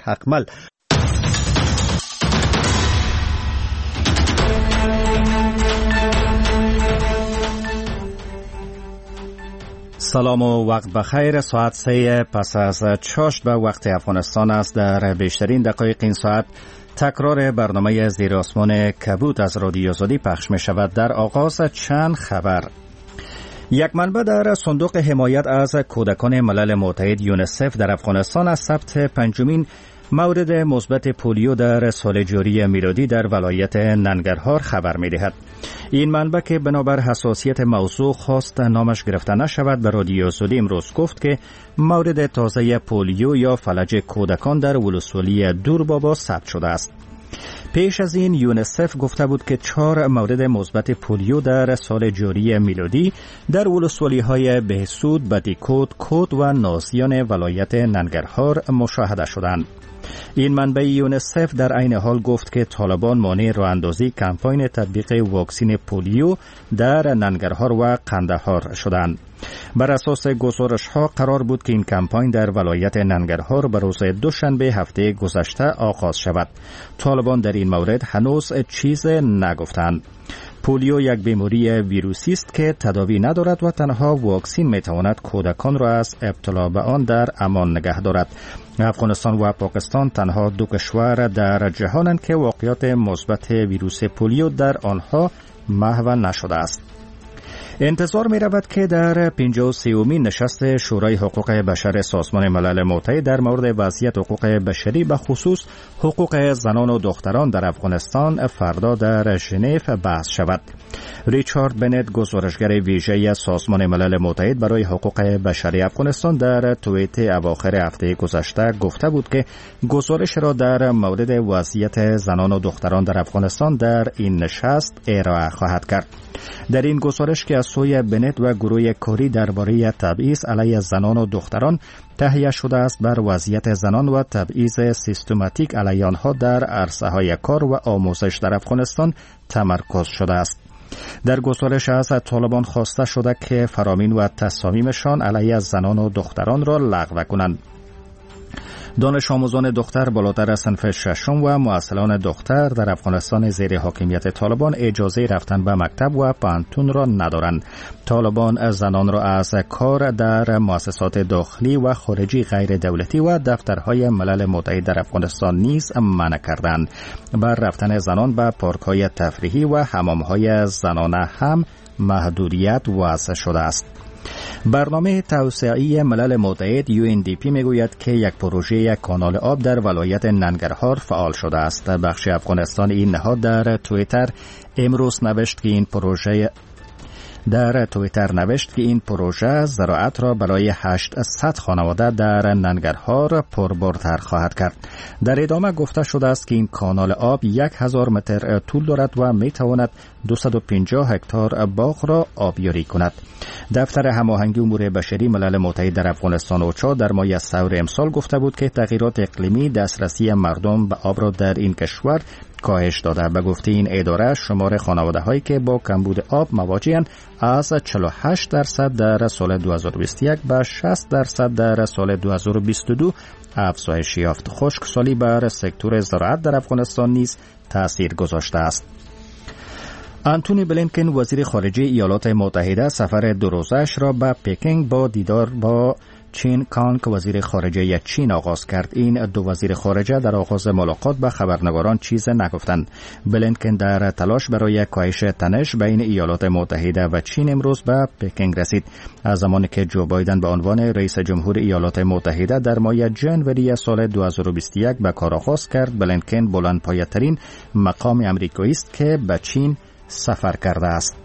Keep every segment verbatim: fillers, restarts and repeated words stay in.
حقمل. سلام و وقت بخیر. ساعت سه پس از چاشت به وقت افغانستان است. در بیشترین دقایق این ساعت تکرار برنامه زیر آسمان کبود از رادیو آزادی پخش می شود. در آغاز چند خبر. یک منبع در صندوق حمایت از کودکان ملل متحد یونیسف در افغانستان از ثبت پنجمین مورد مثبت پولیو در سال جاری میلادی در ولایت ننگرهار خبر می دهد. این منبع که بنابر حساسیت موضوع خواست نامش گرفته نشود به رادیو آزادی امروز گفت که مورد تازه پولیو یا فلج کودکان در ولسوالی دوربابا ثبت شده است. پیش از این یونیسف گفته بود که چهار مورد مثبت پولیو در سال جاری میلادی در ولسوالی‌های بهسود، بدیکوت، کود و نازیان ولایت ننگرهار مشاهده شدند. این منبع یونیسف در عین حال گفت که طالبان مانع راه‌اندازی کمپاین تطبیق واکسن پولیو در ننگرهار و قندهار شدند. بر اساس گزارش‌ها قرار بود که این کمپاین در ولایت ننگرهار به روز دوشنبه هفته گذشته آغاز شود. طالبان در این مورد هنوز چیز نگفتند. پولیو یک بیماری ویروسی است که تداوی ندارد و تنها واکسن میتواند کودکان را از ابتلا به آن در امان نگه دارد. افغانستان و پاکستان تنها دو کشور در جهانند که واقعیت مثبت ویروس پولیو در آنها محو نشده است. انتظار می رود که در پنجاه و سومین نشست شورای حقوق بشر سازمان ملل متحد در مورد وضعیت حقوق بشری به خصوص حقوق زنان و دختران در افغانستان فردا در ژنو بحث شود. ریچارد بنت گزارشگر ویژه سازمان ملل متحد برای حقوق بشری افغانستان در توییت اواخر هفته گذشته گفته بود که گزارش را در مورد وضعیت زنان و دختران در افغانستان در این نشست ارائه خواهد کرد. در این گزارش که از سوی بنت و گروه کاری درباره تبعیض علیه زنان و دختران تهیه شده است بر وضعیت زنان و تبعیض سیستماتیک علیه آنها در عرصه‌های کار و آموزش در افغانستان تمرکز شده است. در گزارش از طالبان خواسته شده که فرامین و تصامیمشان علیه زنان و دختران را لغو کنند. دانش آموزان دختر بالاتر از صنف ششم و معلمان دختر در افغانستان زیر حاکمیت طالبان اجازه رفتن به مکتب و پانتون را ندارند. طالبان از زنان را از کار در مؤسسات داخلی و خارجی غیر دولتی و دفترهای ملل متحد در افغانستان نیز منع کردند. بر رفتن زنان به پارک‌های تفریحی و حمام‌های زنانه هم محدودیت وضع شده است. برنامه توسعه‌ای ملل متحد یو ان دی پی میگوید که یک پروژه کانال آب در ولایت ننگرهار فعال شده است. بخش افغانستان این نهاد در توییتر امروز نوشت که این پروژه در توییتر نوشت که این پروژه زراعت را برای هشتصد خانواده در ننگرهار پربارتر خواهد کرد. در ادامه گفته شده است که این کانال آب یک هزار متر طول دارد و می تواند دویست و پنجاه هکتار باغ را آبیاری کند. دفتر هماهنگی امور بشری ملل متحد در افغانستان اوچا در ماه سور امسال گفته بود که تغییرات اقلیمی دسترسی مردم به آب را در این کشور کاهش داده. به گفته این اداره شمار خانواده هایی که با کمبود آب مواجه‌اند از چهل و هشت درصد در سال دو هزار و بیست و یک به شصت درصد در سال دو هزار و بیست و دو افزایش یافت. خشکسالی بر سکتور زراعت در افغانستان نیز تاثیر گذاشته است. آنتونی بلینکن وزیر خارجه ایالات متحده سفر دو روزه‌اش را به پکینگ با دیدار با چین کانگ وزیر خارجه چین آغاز کرد. این دو وزیر خارجه در آغاز ملاقات به خبرنگاران چیز نگفتند. بلینکن در تلاش برای کاهش تنش بین ایالات متحده و چین امروز به پکینگ رسید. از زمانی که جو بایدن به عنوان رئیس جمهور ایالات متحده در ماه ژانویه سال دو هزار و بیست و یک به کار آغاز کرد، بلینکن بلندپایه‌ترین مقام آمریکایی است که به چین سفر کرده است.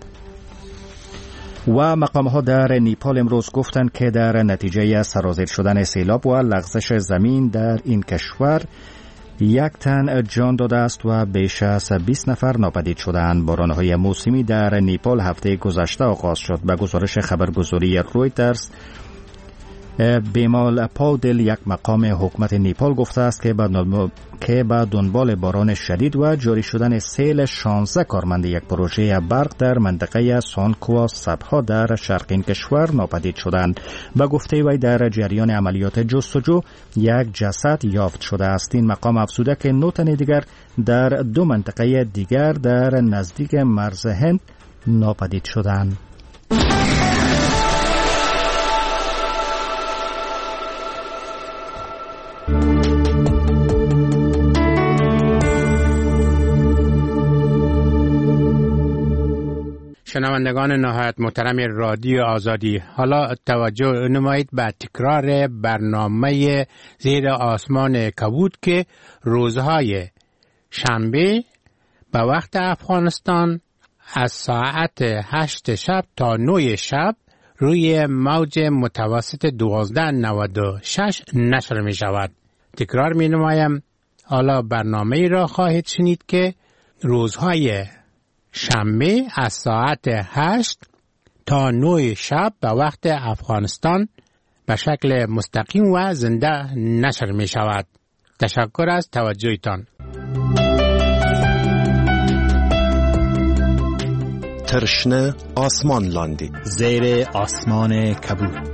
و مقام‌ها در نیپال امروز گفتند که در نتیجه سرازیر شدن سیلاب و لغزش زمین در این کشور یک تن جان داده است و بیش از بیست نفر ناپدید شدند. باران‌های موسمی در نیپال هفته گذشته آغاز شد. به گزارش خبرگزاری رویترز بیمال پاودل، یک مقام حکومت نیپال، گفته است که که با دنبال باران شدید و جاری شدن سیل شانزده کارمند یک پروژه برق در منطقه سانکوا سبها در شرقین کشور ناپدید شدند. به گفته وی در جریان عملیات جستجو یک جسد یافت شده است. این مقام افزوده که نه تن دیگر در دو منطقه دیگر در نزدیک مرز هند ناپدید شدند. شنوندگان نهایت محترم رادیو آزادی، حالا توجه نمایید به تکرار برنامه زیر آسمان کبود که روزهای شنبه به وقت افغانستان از ساعت هشت شب تا نه شب روی موج متوسط دوازده نود و شش نشر می شود. تکرار می نمایم، حالا برنامه را خواهید شنید که روزهای شنبه از ساعت هشت تا نه شب به وقت افغانستان به شکل مستقیم و زنده نشر می شود. تشکر از توجهتان. ترشنه آسمان لاندی، زیر آسمان کبود.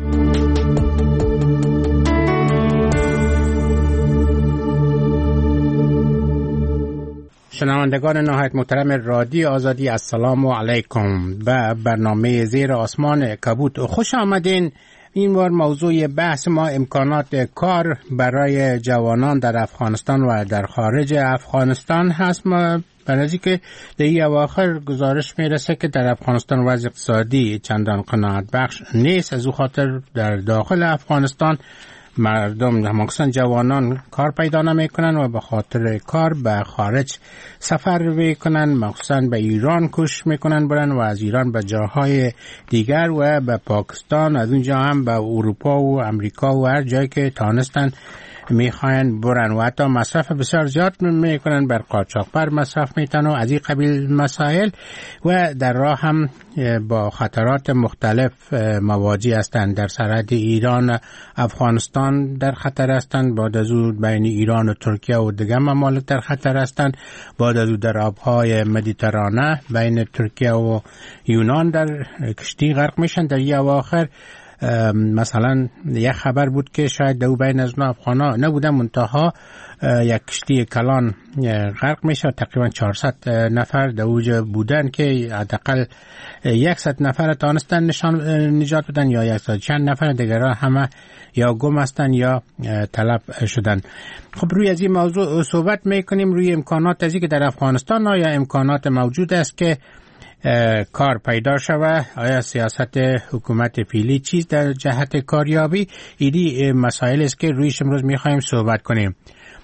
شنوندگان نهایت محترم رادیو آزادی، السلام علیکم. به برنامه زیر آسمان کبود خوش آمدین. این بار موضوع بحث ما امکانات کار برای جوانان در افغانستان و در خارج افغانستان هست. ما برای که در این اواخر گزارش میرسه که در افغانستان وضع اقتصادی چندان قناعت بخش نیست. از او خاطر در داخل افغانستان مردم، مخصوصا جوانان، کار پیدا نمیکنن و به خاطر کار به خارج سفر میکنن، مخصوصا به ایران کوشش میکنن برن و از ایران به جاهای دیگر و به پاکستان، از اونجا هم به اروپا و امریکا و هر جایی که تانستن میخواین برن و حتی مصرف بسیار زیاد میکنن، بر قاچاقبر مصرف میتن و از این قبیل مسائل و در راه هم با خطرات مختلف مواجه هستند. در سرحد ایران افغانستان در خطر هستند، بعد از او بین ایران و ترکیه و دیگر ممالک در خطر هستند، بعد از او در آبهای مدیترانه بین ترکیه و یونان در کشتی غرق میشن. در این اواخر مثلا یک خبر بود که شاید دو بین از اون افغانا نبودن، منتها یک کشتی کلان غرق میشه، تقریبا چهارصد نفر در اوج بودن که حداقل صد نفر تانستن نشان نجات بدن یا صد چند نفر دیگران همه یا گم هستن یا طلب شدن. خب روی از این موضوع صحبت میکنیم، روی امکانات ازی که در افغانستان آیا امکانات موجود است که کار پیدا شود، آیا سیاست حکومت فعلی چیز در جهت کاریابی، ایدی مسائل است که رویش امروز میخوایم صحبت کنیم.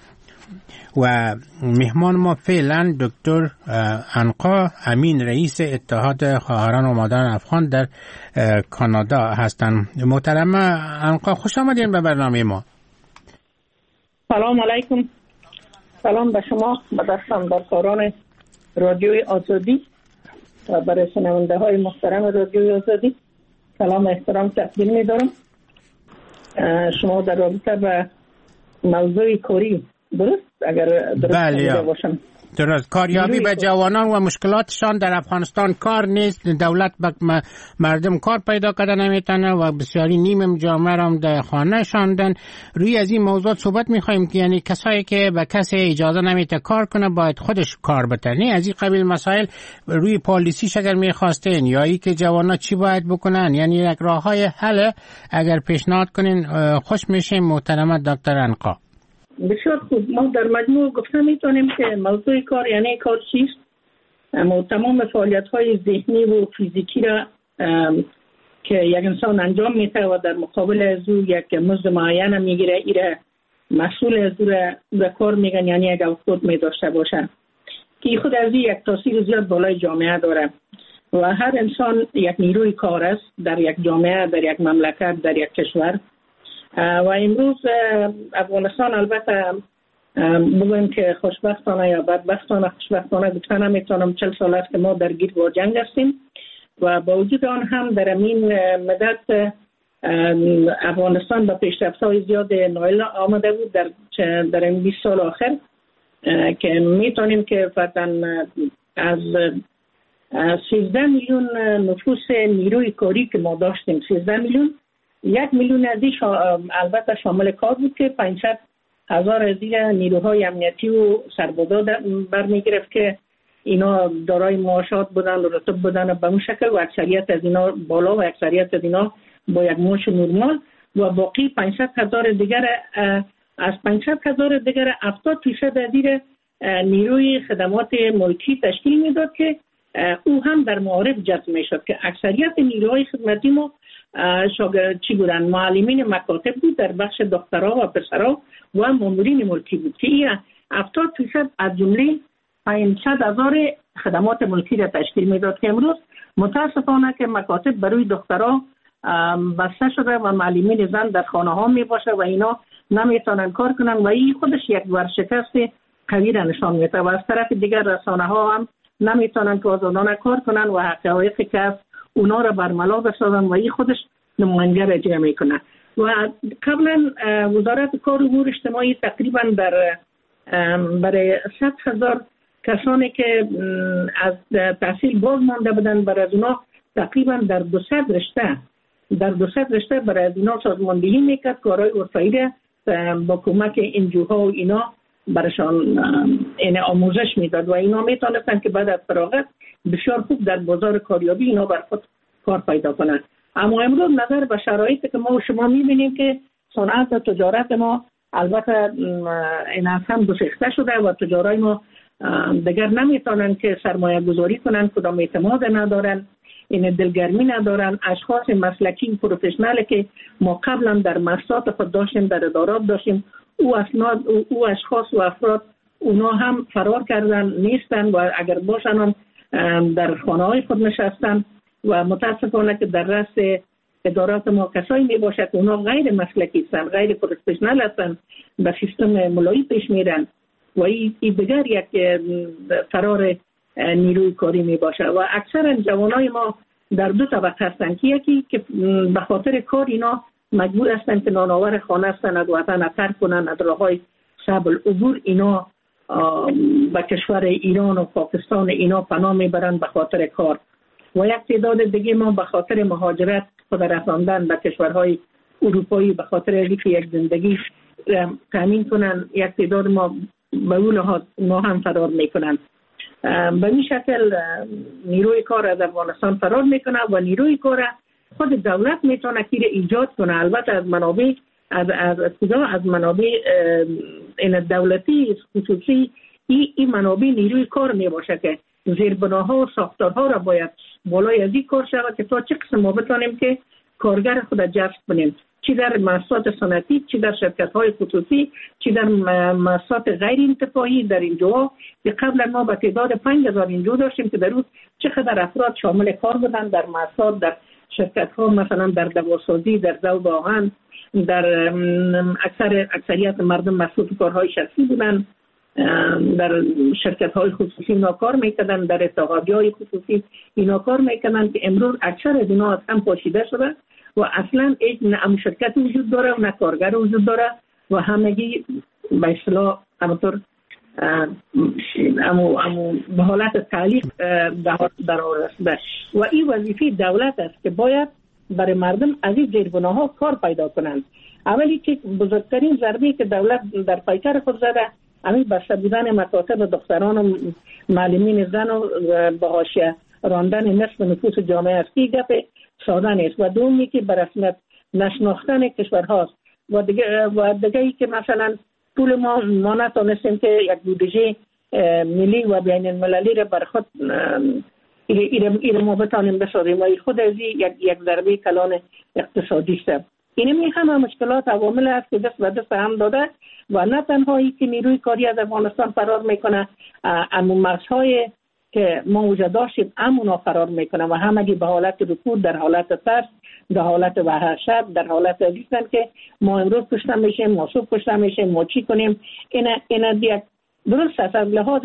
و مهمان ما فعلا دکتر عنقا امین، رئیس اتحاد خواهران و مادران افغان در کانادا هستند. محترم عنقا، خوش آمدین به برنامه ما. سلام علیکم. سلام به شما، به دستان برکاران رادیوی آزادی و برای شنونده های محترم رادیوی آزادی سلام و احترام تقدیم می دارم. شما در رابطه به موضوع کاری درست اگر درست بله باشم درست کاریابی به جوانان و مشکلاتشان در افغانستان، کار نیست، دولت به مردم کار پیدا کردن نمیتونه و بسیاری نیم جامعه را در خانه شاندن. روی از این موضوع صحبت میخوایم که یعنی کسایی که به کسی اجازه نمیده کار کنه باید خودش کار بتنه. از این قبیل مسائل روی پالیسیش اگر میخواستین یا ای که جوانان چی باید بکنن، یعنی یک راه های حل اگر پیشنهاد کنین خوش میشیم. محترم دکتر عنقا. بسیار خوب. ما در مجموع گفته میتونیم که موضوع کار یعنی کار چیست. ما تمام فعالیت های ذهنی و فیزیکی را که یک انسان انجام میده و در مقابل از او یک مزد معین میگیره، ایره مسئول از او را کار میگن، یعنی یک خود میداشته باشه که خود از این یک تاثیر زیاد بالای جامعه داره و هر انسان یک نیروی کار است در یک جامعه، در یک مملکت، در یک کشور. و امروز افغانستان البته بگویم که خوشبختانه یا بدبختانه، خوشبختانه گفته نمیتونم، چل سال است که ما درگیر با جنگ هستیم و با وجود آن هم در این مدت افغانستان به پیشرفت‌های زیاد نایل آمده بود در در این بیست سال آخر که میتونیم که فقط از سیزده میلیون نفوس نیروی کاری که ما داشتیم، سیزده میلیون، یک میلیون از این شا... البته شامل کار بود که پانصد هزار از این نیروهای امنیتی و سربادا برمی گرفت که اینا دارای معاشات بودن و رتب بودن به اون شکل و اکثریت از اینا بالا و اکثریت از اینا با یک معاش نرمال و باقی پانصد هزار دیگر از پانصد هزار دیگر هفتاد درصد از این نیروی خدمات ملکی تشکیل میداد که او هم در معارف جذب میشد که اکثریت نیروهای خدمتی ما شاگرد چی بودن؟ معلمین مکاتب بود در بخش دخترها و پسرها و مامورین ملکی بود که این هفتاد درصد از جمله پانصد هزار خدمات ملکی را تشکیل میداد که امروز متاسفانه که مکاتب برای دخترها بسته شده و معلمین زن در خانه ها می باشه و اینا نمیتونن کار کنن و این خودش یک ورشکست قوی را نشان میده و از طرف دیگر رسانه ها هم نمیتونن که آزادانه کار کنن و حقایقی که اونا را برملا بسازن و این خودش نماینده را جمع میکنه. و قبلا وزارت کار و امور اجتماعی تقریبا در برای صد هزار کسانی که از تحصیل باز مانده بودن برای از اونا تقریبا در دویست رشته در دویست رشته برای از اینا سازماندهی میکرد، کارهای عرفه‌ای را با کمک انجوها و اینا برشان این آموزش میداد و اینا میتونستن که بعد از فراغت بسیار خوب در بازار کاریابی اینا بر خود کار پیدا کنن. اما امروز نظر به شرایطی که ما و شما میبینیم که صنعت و تجارت ما البته این از هم گسسته شده و تجارای ما دیگر نمیتونن که سرمایه گذاری کنن، کدام اعتماد ندارن، این دلگرمی ندارن. اشخاص مسلکی پروفشنال که ما قبلا در مؤسسات خود داشتیم، در ادارات داشتیم، او اسناد او اشخاص و افراد اونا هم فرار کردن، نیستن و اگر باشن هم در خانه های خود نشستن و متاسفانه که در رأس ادارات ما کسایی می باشد که اونا غیر مسلکی هستن، غیر پروفشنال هستن، به سیستم ملایی پیش میرن و این دیگر یک فرار نیروی کاری می باشه و اکثر جوانای ما در دو طبقه هستن که یکی که به خاطر کار اینا مجبور هستن که نانآور خانه هستن، از وطن ترک کنن، از راههای صعب العبور اینا به کشور ایران و پاکستان اینا پناه میبرن به خاطر کار و یک تعداد دیگه ما به خاطر مهاجرت خود رساندن به کشورهای اروپایی به خاطر اینکه یک زندگی تامین کنن، یک تعداد ما به اون لحاظ ما هم فرار میکنن. به این شکل نیروی کار از افغانستان فرار میکنه و نیروی کار خود دولت میتونه که ایجاد کنه، البته از منابع از از کجا از منابع این دولتی خصوصی این ای منابع نیروی کار می باشه که زیربناها و ساختارها را باید بالای از این کار شود که تا چه قسم ما بتانیم که کارگر خود جذب کنیم، چی در مؤسسات صنعتی، چی در شرکت‌های خصوصی، چی در مؤسسات غیر انتفاعی. در اینجا که قبلا ما به تعداد پنج هزار اینجا داشتیم که در روز چقدر افراد شامل کار بودن در مؤسسات، در شرکت‌ها، مثلا در دواسازی، در ذوب آهن، در اکثر اکثریت مردم مسئول کارهای شخصی بودن، در شرکت‌های خصوصی اینا کار میکردن، در اتحادیه‌های خصوصی اینا کار میکردن که امروز اکثر از اینا از هم پاشیده شده و اصلا یک نه شرکت وجود داره و نه کارگر وجود داره و همگی به اصطلاح همونطور امو امو به حالت تعلیق در رسیده و این وظیفه دولت است که باید برای مردم از این زیربناها کار پیدا کنند. اولی که بزرگترین ضربه که دولت در پیکر خود زده همین بسته بودن مکاتب دختران و معلمین زن و به حاشیه راندن نصف نفوس جامعه است که گپ ساده نیست و دومی که به رسمیت نشناختن کشورهاست و دیگه و دیگه که مثلا پول ما ما نتونستیم که یک بودجه ملی و بین المللی را بر خود ایره ایره ما بتانیم بسازیم و خود از یک یک ضربه کلان اقتصادی است. این می همه مشکلات عوامل است که دست به دست هم داده و نه تنهایی که نیروی کاری از افغانستان فرار میکنه، اما مرزهای که ما وجود داشتیم امونا فرار میکنه و همگی به حالت رکود، در حالت ترس، در حالت وحشت، در حالت ازیستن که ما امروز کشته میشیم، ما صبح کشته میشیم، ما چی کنیم. این این دیگه درست است از لحاظ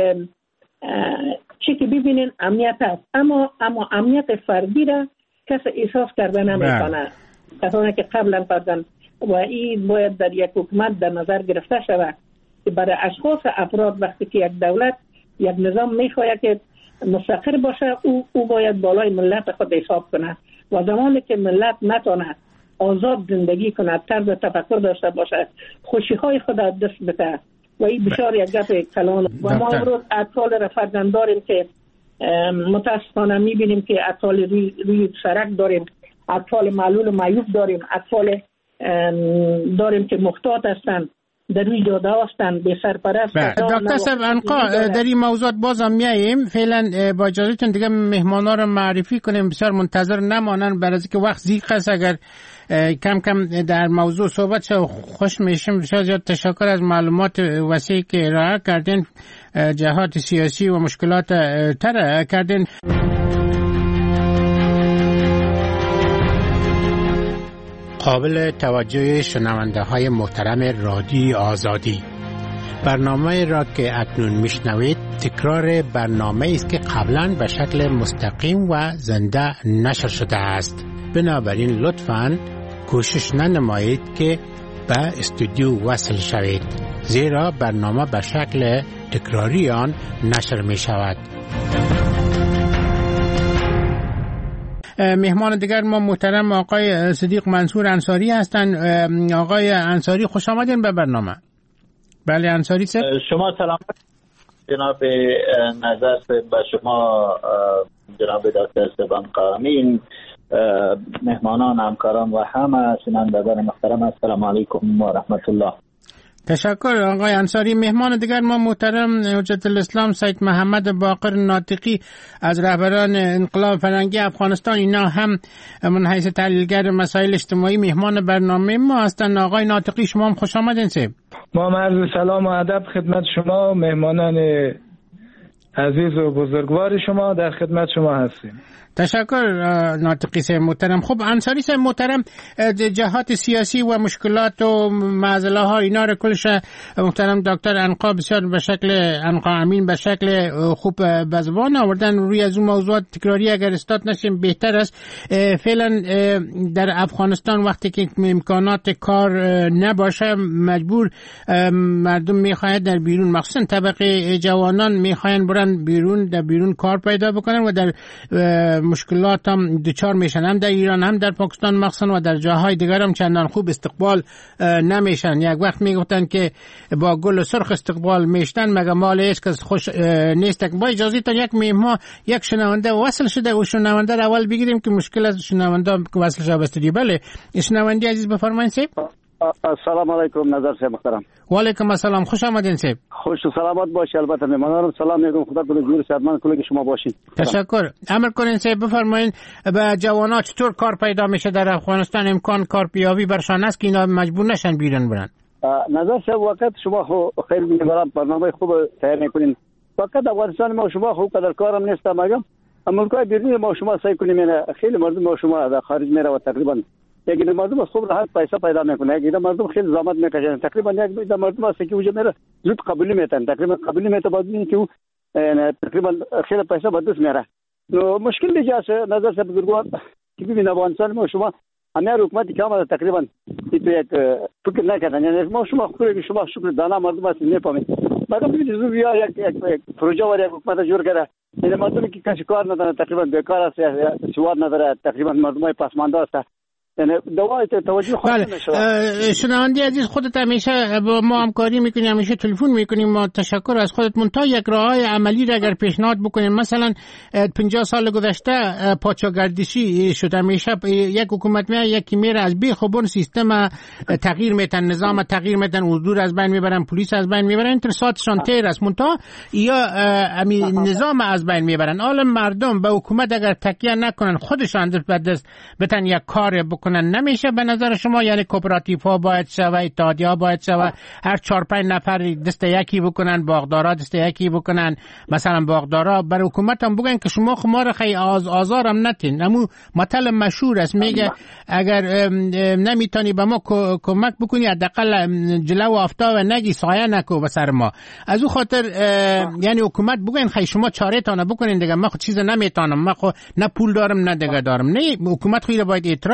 چی که ببینین امنیت است، اما اما امنیت فردی را کس احساس کرده نمیکنه کسانی که قبلا کردن و این باید در یک حکومت در نظر گرفته شود که برای اشخاص افراد وقتی که یک دولت یک نظام میخواهد که مستقر باشه او, او باید بالای ملت خود حساب کنه و زمانی که ملت نتونه آزاد زندگی کنه، طرز تفکر داشته باشه، خوشی های خود دست بده و این بسیار یک گپ کلان و ما امروز اطفال را فرزند داریم که متاسفانه میبینیم که اطفال روی, روی سرک داریم، اطفال معلول و معیوب داریم، اطفال داریم که محتاط هستند، در روی جاده هستند، بی سرپرست. دکتر صاحب انقا در این موضوعات بازم میاییم. فعلا با اجازهتون دیگه مهمانا رو معرفی کنیم، بسیار منتظر نمانن برای اینکه وقت ضیق است. اگر کم کم در موضوع صحبت شد خوش میشیم. بسیار زیاد تشکر از معلومات وسیعی که ارائه کردین، جهات سیاسی و مشکلات تر کردین. قابل توجه شنونده های محترم رادیو آزادی، برنامه را که اکنون میشنوید تکرار برنامه است که قبلا به شکل مستقیم و زنده نشر شده است. بنابراین لطفاً کوشش ننمایید که به استودیو وصل شوید، زیرا برنامه به شکل تکراری آن نشر می شود. مهمان دیگر ما محترم آقای صدیق منصور انصاری هستند. آقای انصاری خوش آمدین به برنامه. بله انصاری صاحب، شما سلام جناب نظر به شما، جناب دکتر سبان قامین، مهمانان، همکاران و همه شنوندگان محترم، السلام علیکم و رحمت الله. تشکر آقای انصاری. مهمان دیگر ما محترم حجت الاسلام سید محمد باقر ناطقی از رهبران انقلاب فرهنگی افغانستان، اینا هم من حیث تحلیلگر مسائل اجتماعی مهمان برنامه ما هستند. آقای ناطقی شما هم خوش آمدین. سه ما عرض سلام و ادب خدمت شما مهمانان عزیز و بزرگوار شما، در خدمت شما هستیم. تشکر ناطقی صاحب محترم. خب انصاری صاحب محترم، جهات سیاسی و مشکلات و معضله ها اینا رو کلش محترم دکتر انقا بسیار به شکل انقا امین به شکل خوب به زبان آوردن. روی از اون موضوعات تکراری اگر استاد نشیم بهتر است. فعلا در افغانستان وقتی که امکانات کار نباشه مجبور مردم میخواهند در بیرون، مخصوصا طبقه جوانان میخواهند برن بیرون، در بیرون کار پیدا بکنن و در مشکلات هم دوچار میشن، هم در ایران هم در پاکستان مخصوصا و در جاهای دیگر هم چندان خوب استقبال نمیشن. یک وقت میگفتن که با گل سرخ استقبال میشتن، مگه مال است که خوش نیست. با اجازه تا یک مهمان یک شنونده وصل شده و شنونده را اول بگیریم که مشکل از شنونده وصل شده استودیو. بله شنونده عزیز بفرمایید. سیب السلام علیکم نظر صاحب محترم. و علیکم السلام، خوش آمدین سیب. خوش و سلامت باشی. البته مهمانانم سلام میگم، خدا کنه جور صحتمند کنه که شما باشین. تشکر. امر کنین سیب بفرمایید به جوانات چطور کار پیدا میشه در افغانستان؟ امکان کار پیاوی برشان است که اینا مجبور نشن بیرون برن؟ نظر صاحب وقت شما خیلی میبرم برنامه خوب تیار میکنین. وقت افغانستان ما شما خوب قدر کارم نیست مگم امریکای بیرون ما شما سعی کنیم، خیلی مردم ما شما در خارج میره و تقریبا یک مردم خوب راحت پیسه پیدا میکنه، یک مردم خیلی زحمت میکشن، تقریبا یک دو مردم است که وجود میره زود قبولی میتن، تقریبا قبولی میته بعد اینکه او تقریبا خیلی پیسه به دست میاره. نو مشکل دیگه نظر صاحب بزرگوار که ببین افغانستان ما شما همه حکومتی که آمده تقریبا این تو یک فکر نکردن، یعنی ما شما خوبه که شما شکر دانا مردم است نمیفهمید. مگر ببینید زو بیا یک یک پروژه و یک حکومت جور کرده، این مردمی که کسی کار نداره تقریبا بیکار است، سواد نداره، تقریبا مردمای پسمانده است. یعنی دوای توجه خود نمیشه. شنونده عزیز خودت همیشه با ما همکاری میکنی، همیشه تلفن میکنیم. ما تشکر از خودت. منتها یک راههای عملی را اگر پیشنهاد بکنیم، مثلا پنجاه سال گذشته پادشاهگردشی شده، همیشه یک حکومت میاد یکی میره از بی خبون سیستم تغییر میتن، نظام تغییر میتن، حضور از بین میبرن، پلیس از بین میبرن، انترساتشان تیر است. منتها یا امی نظام از بین میبرن. حالا مردم به حکومت اگر تکیه نکنن، خودشان به دست بتن یک کار بکنن نمیشه به نظر شما؟ یعنی کوپراتیف ها باید شوه، اتحادیه ها باید شوه، هر چهار پنج نفر دست یکی بکنن، باغدارا دست یکی بکنن. مثلا باغدارا بر حکومت هم بگن که شما خمار خی آز آزارم نتین. امو مطلب مشهور است، میگه اگر نمیتونی به ما کمک بکنی حداقل جلو آفتاب نگی، سایه نکو به سر ما. از او خاطر یعنی حکومت بگن خی شما چاره تانه بکنین دیگه، ما خود چیز نمیتونم، ما خود نه پول دارم نه دیگه دارم. نه حکومت خود باید اعتراف بکنه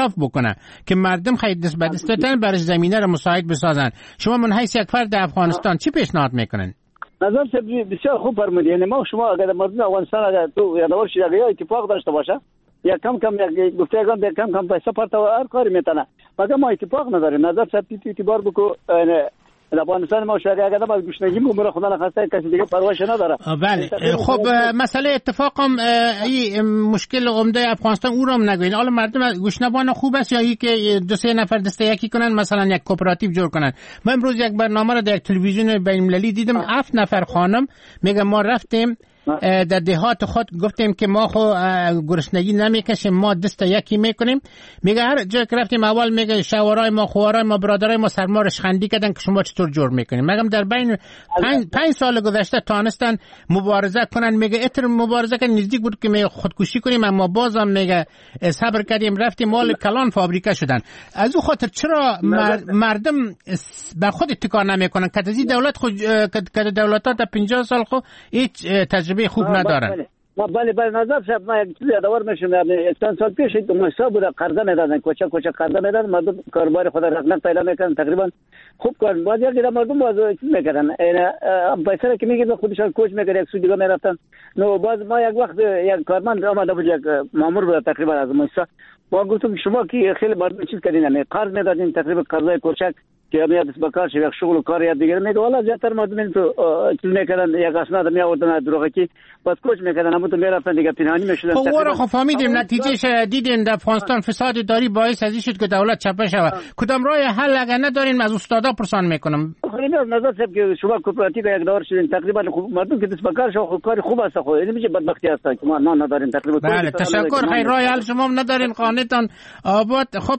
میکنه که مردم خیلی دست به دست بتن برای زمینه رو مساعد بسازن. شما من حیث یک فرد افغانستان چی پیشنهاد میکنن؟ نظر بسیار خوب فرمودید. یعنی ما شما اگر مردم افغانستان اگر تو یادآور شید اگر اتفاق داشته باشه یا کم کم یک گفتگان به کم کم پیسه پرت هر کاری میتونه، مگر ما اتفاق نداریم. نظر صاحب تو اعتبار بکو افغانستان ما شاید اگر ما گوشنگی مو خدا نخواسته کسی دیگه پرواش نداره. بله خب مسئله اتفاقم این مشکل عمده افغانستان او رو هم نگوین. حالا مردم گوشنبان خوب است یا ای که دو سه نفر دسته یکی کنن مثلا یک کوپراتیو جور کنن. من امروز یک برنامه رو در تلویزیون بین المللی دیدم، هفت نفر خانم میگه ما رفتیم در دهات خود گفتیم که ما خو گرسنگی نمیکشیم، ما دست یکی میکنیم. میگه هر جا که رفتیم اول میگه شوارای ما خوارای ما برادرای ما سر ما رشخندی کردن که شما چطور جور میکنیم. میگم در بین پنج, پنج سال گذشته تانستن مبارزه کنن. میگه اتر مبارزه که نزدیک بود که میگه خودکشی کنیم، اما بازم میگه صبر کردیم رفتیم مال کلان فابریکه شدن. از او خاطر چرا مردم بر خود اتکا نمیکنن که از دولت خود که دولت‌ها تا پنجاه سال خو هیچ تجربه خوب ندارن؟ ما بله بله نظر صاحب ما یک چیزی یادآور میشم. چند سال پیش یک مؤسسه بود قرضه میدادن، کوچک کوچک قرضه میدادن، مردم کاروبار خود رقم پیدا میکردن، تقریبا خوب کار بود. یا که مردم باز چیز میکردن این پیسه که میگید خودشان کوچ میکرد یک سو دیگه میرفتن. نو باز ما یک وقت یک کارمند آمده بود، یک مامور بود تقریبا از مؤسسه، ما گفتم شما که خیلی مردم چیز کردین می قرض میدادین تقریبا قرضای کوچک که میاد دست بکار شه یک شغل و کار یاد دیگه میگه والا زیاتر مردم تو چیز میکردن، یک اسناد می آوردن دروغه کی باز کوچ میکردن، اما تو میرفتن دیگه پنهانی میشدن. خب ورا خب فهمیدیم نتیجهش دیدین در افغانستان فساد داری باعث ازی شد که دولت چپه شود. کدام راه حل اگر ندارین از استادا پرسان میکنم. خیلی نظر صاحب که شما کوپراتیو یک دور شدین تقریبا مردم که دست بکار شه خب کار خوب است، خب این میشه بدبختی است که ما نه نداریم تقریبا. بله تشکر. خیر راه حل شما ندارین، خانه‌تان آباد. خب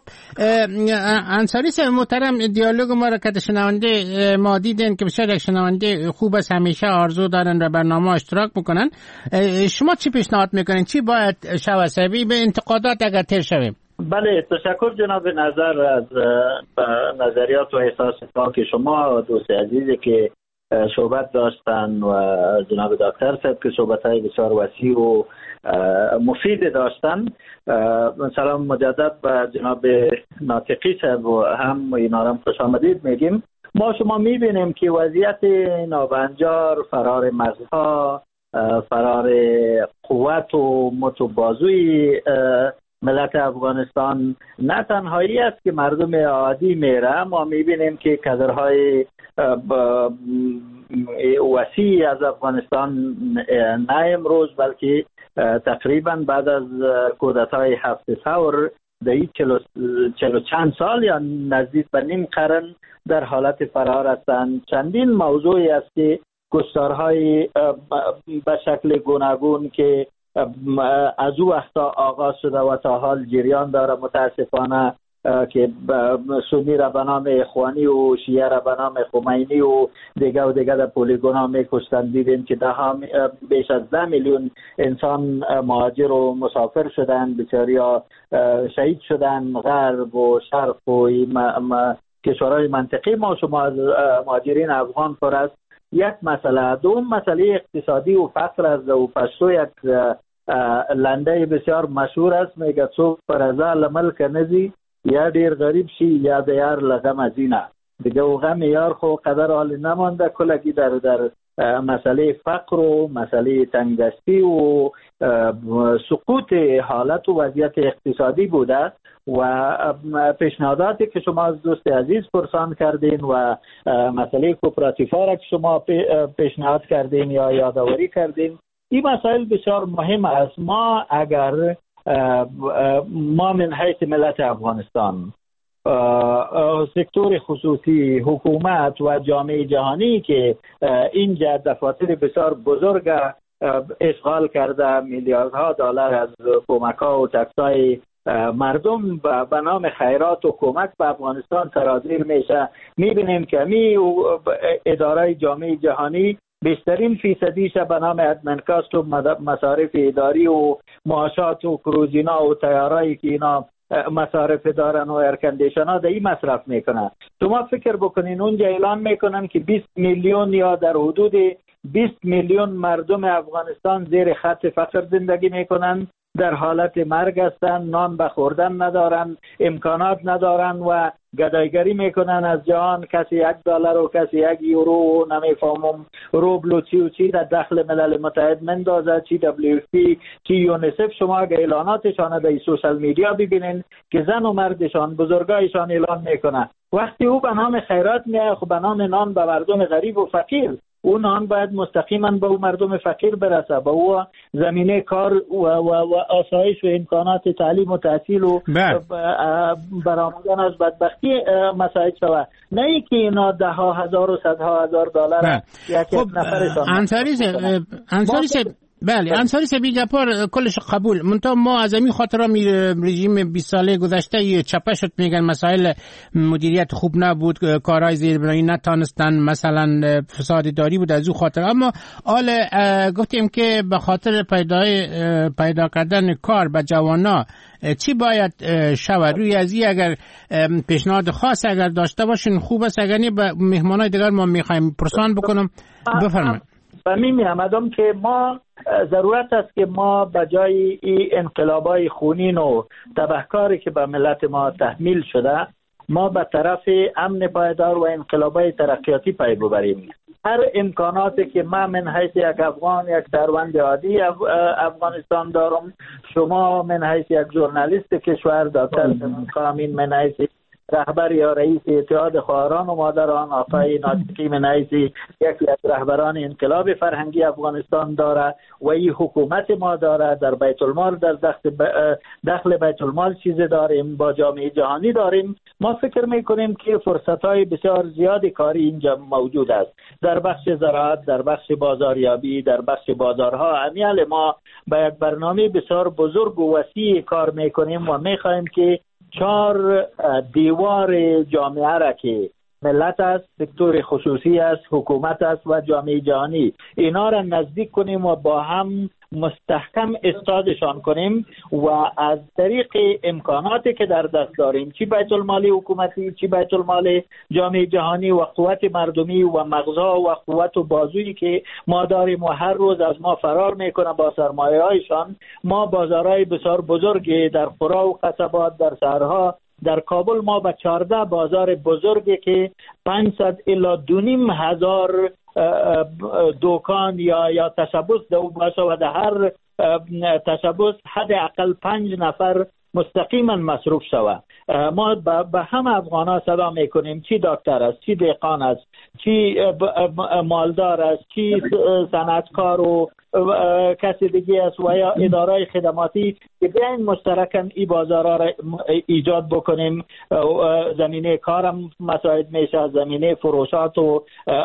انصاری صاحب محترم دیالوگ ما را که شنونده ما دیدن که بسیار یک شنونده خوب است، همیشه آرزو دارن و برنامه اشتراک بکنن. شما چی پیشنهاد میکنین؟ چی باید شود سبی به انتقادات اگر تیر شویم؟ بله تشکر جناب نظر از نظریات و احساسات که شما دوست عزیزی که صحبت داشتن و جناب دکتر صاحب که صحبت‌های بسیار وسیع و مفید داشتن. سلام مجدد به جناب ناطقی صاحب و هم اینا را خوش آمدید میگیم. ما شما میبینیم که وضعیت نابنجار، فرار مرزها، فرار قوت و متبازوی ملت افغانستان نه تنهایی است که مردم عادی میره، ما میبینیم که کادرهای وسیع از افغانستان نه امروز بلکه تقریبا بعد از کودتای هفت ثور در چلو, چلو چند سال یا نزدیک به نیم قرن در حالت فرار هستند. چندین موضوعی است که گسترهای به شکل گوناگون که از او وقتا آغاز شده و تا حال جریان داره متاسفانه که سنی را به نام اخوانی و شیعه را به نام خمینی و دیگه و دیگه در پولیگونا میکشتن. دیدیم که ده بیش از ده میلیون انسان مهاجر و مسافر شدن، بسیاری ها شهید شدن. غرب و شرق و کشورهای منطقی ما شما از مهاجرین افغان پر است. یک مسئله. دوم مسئله اقتصادی و فقر است و پشتو یک لنده بسیار مشهور است، میگه څوک پر ازال ملک نزی یا دیر غریب شی یا دیار لغم ازینه. دیگه و غم یار خو قدر حال نمانده. کلکی در در مسئله فقر و مسئله تنگدستی و سقوط حالت و وضعیت اقتصادی بوده و پیشنهاداتی که شما از دوست عزیز پرسان کردین و مسئله کوپراتیفا را که شما پیشنهاد کردین یا یادآوری کردین، این مسائل بسیار مهم است. ما اگر ما من حیث ملت افغانستان سکتور خصوصی، حکومت و جامعه جهانی که اینجا دفاتر بسیار بزرگ اشغال کرده، میلیاردها دلار از کمک‌ها و تکسای مردم به نام خیرات و کمک به افغانستان سرازیر میشه، میبینیم که می اداره جامعه جهانی بیشترین فیصدیش به نام ادمنکاست و مصارف اداری و معاشات و کروزینا و تیارایی که اینا مصارف دارن و ایرکندیشن ها در این مصرف میکنن. شما فکر بکنین اونجا اعلان میکنن که بیست میلیون یا در حدود بیست میلیون مردم افغانستان زیر خط فقر زندگی میکنن در حالت مرگ هستند، نان به خوردن ندارن، امکانات ندارن و گدایگری میکنن از جهان. کسی یک دلار و کسی یک یورو و نمیفهمم روبل و چی و چی در داخل ملل متحد مندازه، چی دبلیو اف پی چی یونیسف. شما اگه اعلاناتشان در سوشال میدیا ببینین که زن و مردشان بزرگایشان اعلان میکنه وقتی او به نام خیرات میه خب به نام نان به مردم غریب و فقیر، اون نان باید مستقیما به او مردم فقیر برسه، به او زمینه کار و, و, و آسایش و امکانات تعلیم و تحصیل و برآمدن از بدبختی مساعد شود، نه اینکه اینا ده ها هزار و صدها هزار دلار یک خب نفرشان. انصاری انصاری بله انصاری سه بیگپار کلش قبول، منتها ما از این خاطر می رژیم بیست ساله گذشته چپه شد، میگن مسائل مدیریت خوب نبود، کارهای زیربنایی نتانستن، مثلا فساد اداری بود از او خاطر. اما حال گفتیم که به خاطر پیدای پیدا کردن کار به جوانا چی باید شود؟ روی از این اگر پیشنهاد خاص اگر داشته باشین خوب است، اگر نه به مهمانای دیگر ما میخوایم پرسان بکنم. بفرمایید. و می میامدم که ما ضرورت است که ما به جای این انقلابای خونین و تبهکاری که به ملت ما تحمیل شده، ما به طرف امن پایدار و انقلابای ترقیاتی پی ببریم. هر امکاناتی که من من حیث یک افغان، یک شهروند عادی افغانستان دارم، شما من حیث یک ژورنالیست کشور، دکتر کامین من حیث رهبر یا رئیس اتحاد خواهران و مادران، آقای ناطقی من حیث یکی از رهبران انقلاب فرهنگی افغانستان داره و این حکومت ما داره، در بیت المال در داخل بیت المال چیز داریم، با جامعه جهانی داریم. ما فکر میکنیم که فرصت‌های بسیار زیادی کاری اینجا موجود است، در بخش زراعت، در بخش بازاریابی، در بخش بازارها. امیال ما با یک برنامه بسیار بزرگ و وسیع کار میکنیم و میخوایم که چهار دیوار جامعه را که ملت است، سکتور خصوصی است، حکومت است و جامعه جهانی، اینا را نزدیک کنیم و با هم مستحکم استادشان کنیم و از طریق امکاناتی که در دست داریم، چی بیت المال حکومتی، چی بیت المال جامعه جهانی و قوت مردمی و مغزها و قوت و بازویی که ما داریم و هر روز از ما فرار میکنه با سرمایه هایشان، ما بازارهای بسیار بزرگی در قرى و قصبات، در شهرها، در کابل ما به چهارده بازار بزرگی که پانصد الی دو نیم هزار دکان یا یا تشبث دو باشه و در هر تشبث حد اقل پنج نفر مستقیما مصروف شود. ما به همه افغانا صدا میکنیم، چی دکتر است، چی دهقان است، چی مالدار است، چی صنعتکار و کسی دیگه است و یا اداره خدماتی، که بیاین مشترکاً این بازارها را ایجاد بکنیم. زمینه کارم مساعد میشه، زمینه فروشات و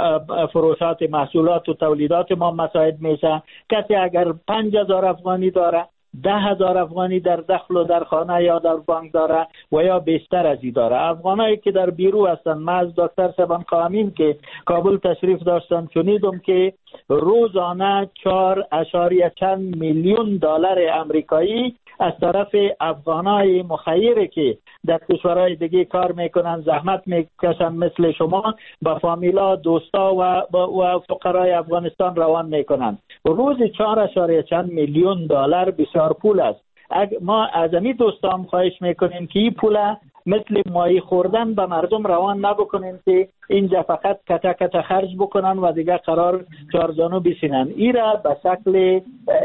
فروشات محصولات و تولیدات ما مساعد میشه. کسی اگر پنج هزار افغانی داره، ده هزار افغانی در دخل و در خانه یا در بانک داره و یا بیشتر از این داره. افغانایی که در بیرو هستن، من از دکتر سبان قامین که کابل تشریف داشتن شنیدم که روزانه چهار اشاریه چند میلیون دلار امریکایی از طرف افغانای مخیر که در کشورهای دیگه کار میکنن، زحمت میکشن مثل شما، با فامیلا، دوستا و و فقرای افغانستان روان میکنن. روز چهار اشاریه چند میلیون دلار بسیار پول است. ما از این دوستان خواهش میکنیم که این پول مثل ماهی خوردن به مردم روان نبکنیم که اینجا فقط کتا کتا خرج بکنن و دیگه قرار چارزانو بشینن. ای را به شکل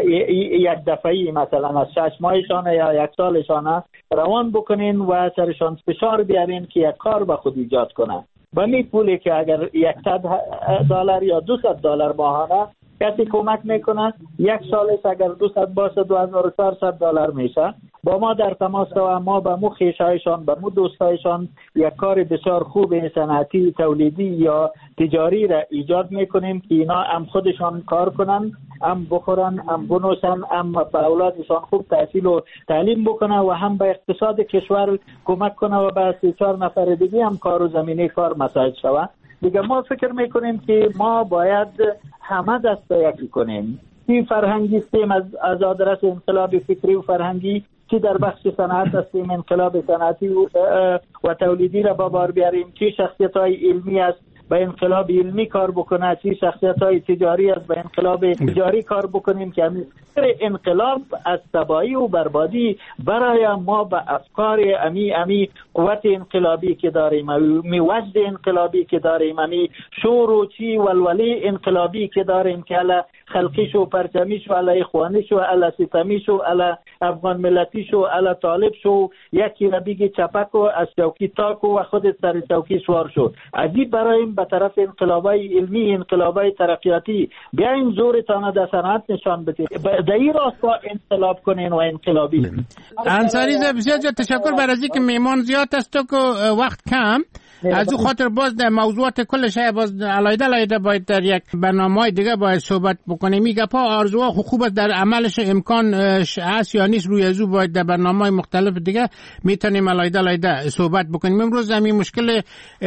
یک دفعی مثلا از شش ماهشانه یا یک سالشانه روان بکنین و سرشان فشار بیارین که یک کار به خود ایجاد کنن. و می پولی که اگر صد دلار یا دویست دلار ماهانه کسی کمک میکنه، یک سالش اگر دویست باشه دو هزار و چهارصد دلار میشه. با ما در تماس و ما به مو خویشایشان، به مو دوستایشان یک کار بسیار خوب صنعتی، تولیدی یا تجاری را ایجاد میکنیم که اینا هم خودشان کار کنن، هم بخورن، هم بنوشن، هم به اولادشان خوب تحصیل و تعلیم بکنن و هم به اقتصاد کشور کمک کنه و به سه چهار نفر دیگه هم کار و زمینه کار مساعد شود. دیگه ما فکر میکنیم که ما باید همه دست به یکی کنیم. این فرهنگی هستیم از از آدرس انقلاب فکری و فرهنگی که در بخش صنعت هستیم، انقلاب صنعتی و, و تولیدی را به بار بیاریم، چه شخصیت های علمی است به انقلاب علمی کار بکنه، چی شخصیت های تجاری است به انقلاب تجاری کار بکنیم که همین انقلاب از تباهی و بربادی برای ما به افکار امی امی قوت انقلابی که داریم، می وجد انقلابی که داریم، امی شور و چی ولولی انقلابی که داریم که الا خلقیش و پرچمیش و الا اخوانیش و الا ستمیش و الا افغان ملتیش و الا طالب شو، یکی را بگی چپک و از چوکی تاک و خود سر چوکی سوار شد. عجیب برایم به طرف انقلابای علمی، انقلابای ترقیاتی بیاین زورتان در صنعت نشان بدید، در این راستا انقلاب کنین و انقلابی. انصاری صاحب بسیار تشکر برای از اینکه میمان زیاد است تو که وقت کم، از او خاطر باز در موضوعات کلش باز علایده علایده باید در یک برنامه‌های دیگه باید صحبت بکنیم. میگه پا آرزوها خوب است، در عملش امکان هست یا نیست، روی از او باید در برنامه‌های مختلف دیگه میتونیم علایده علایده صحبت بکنیم. امروز همین مشکل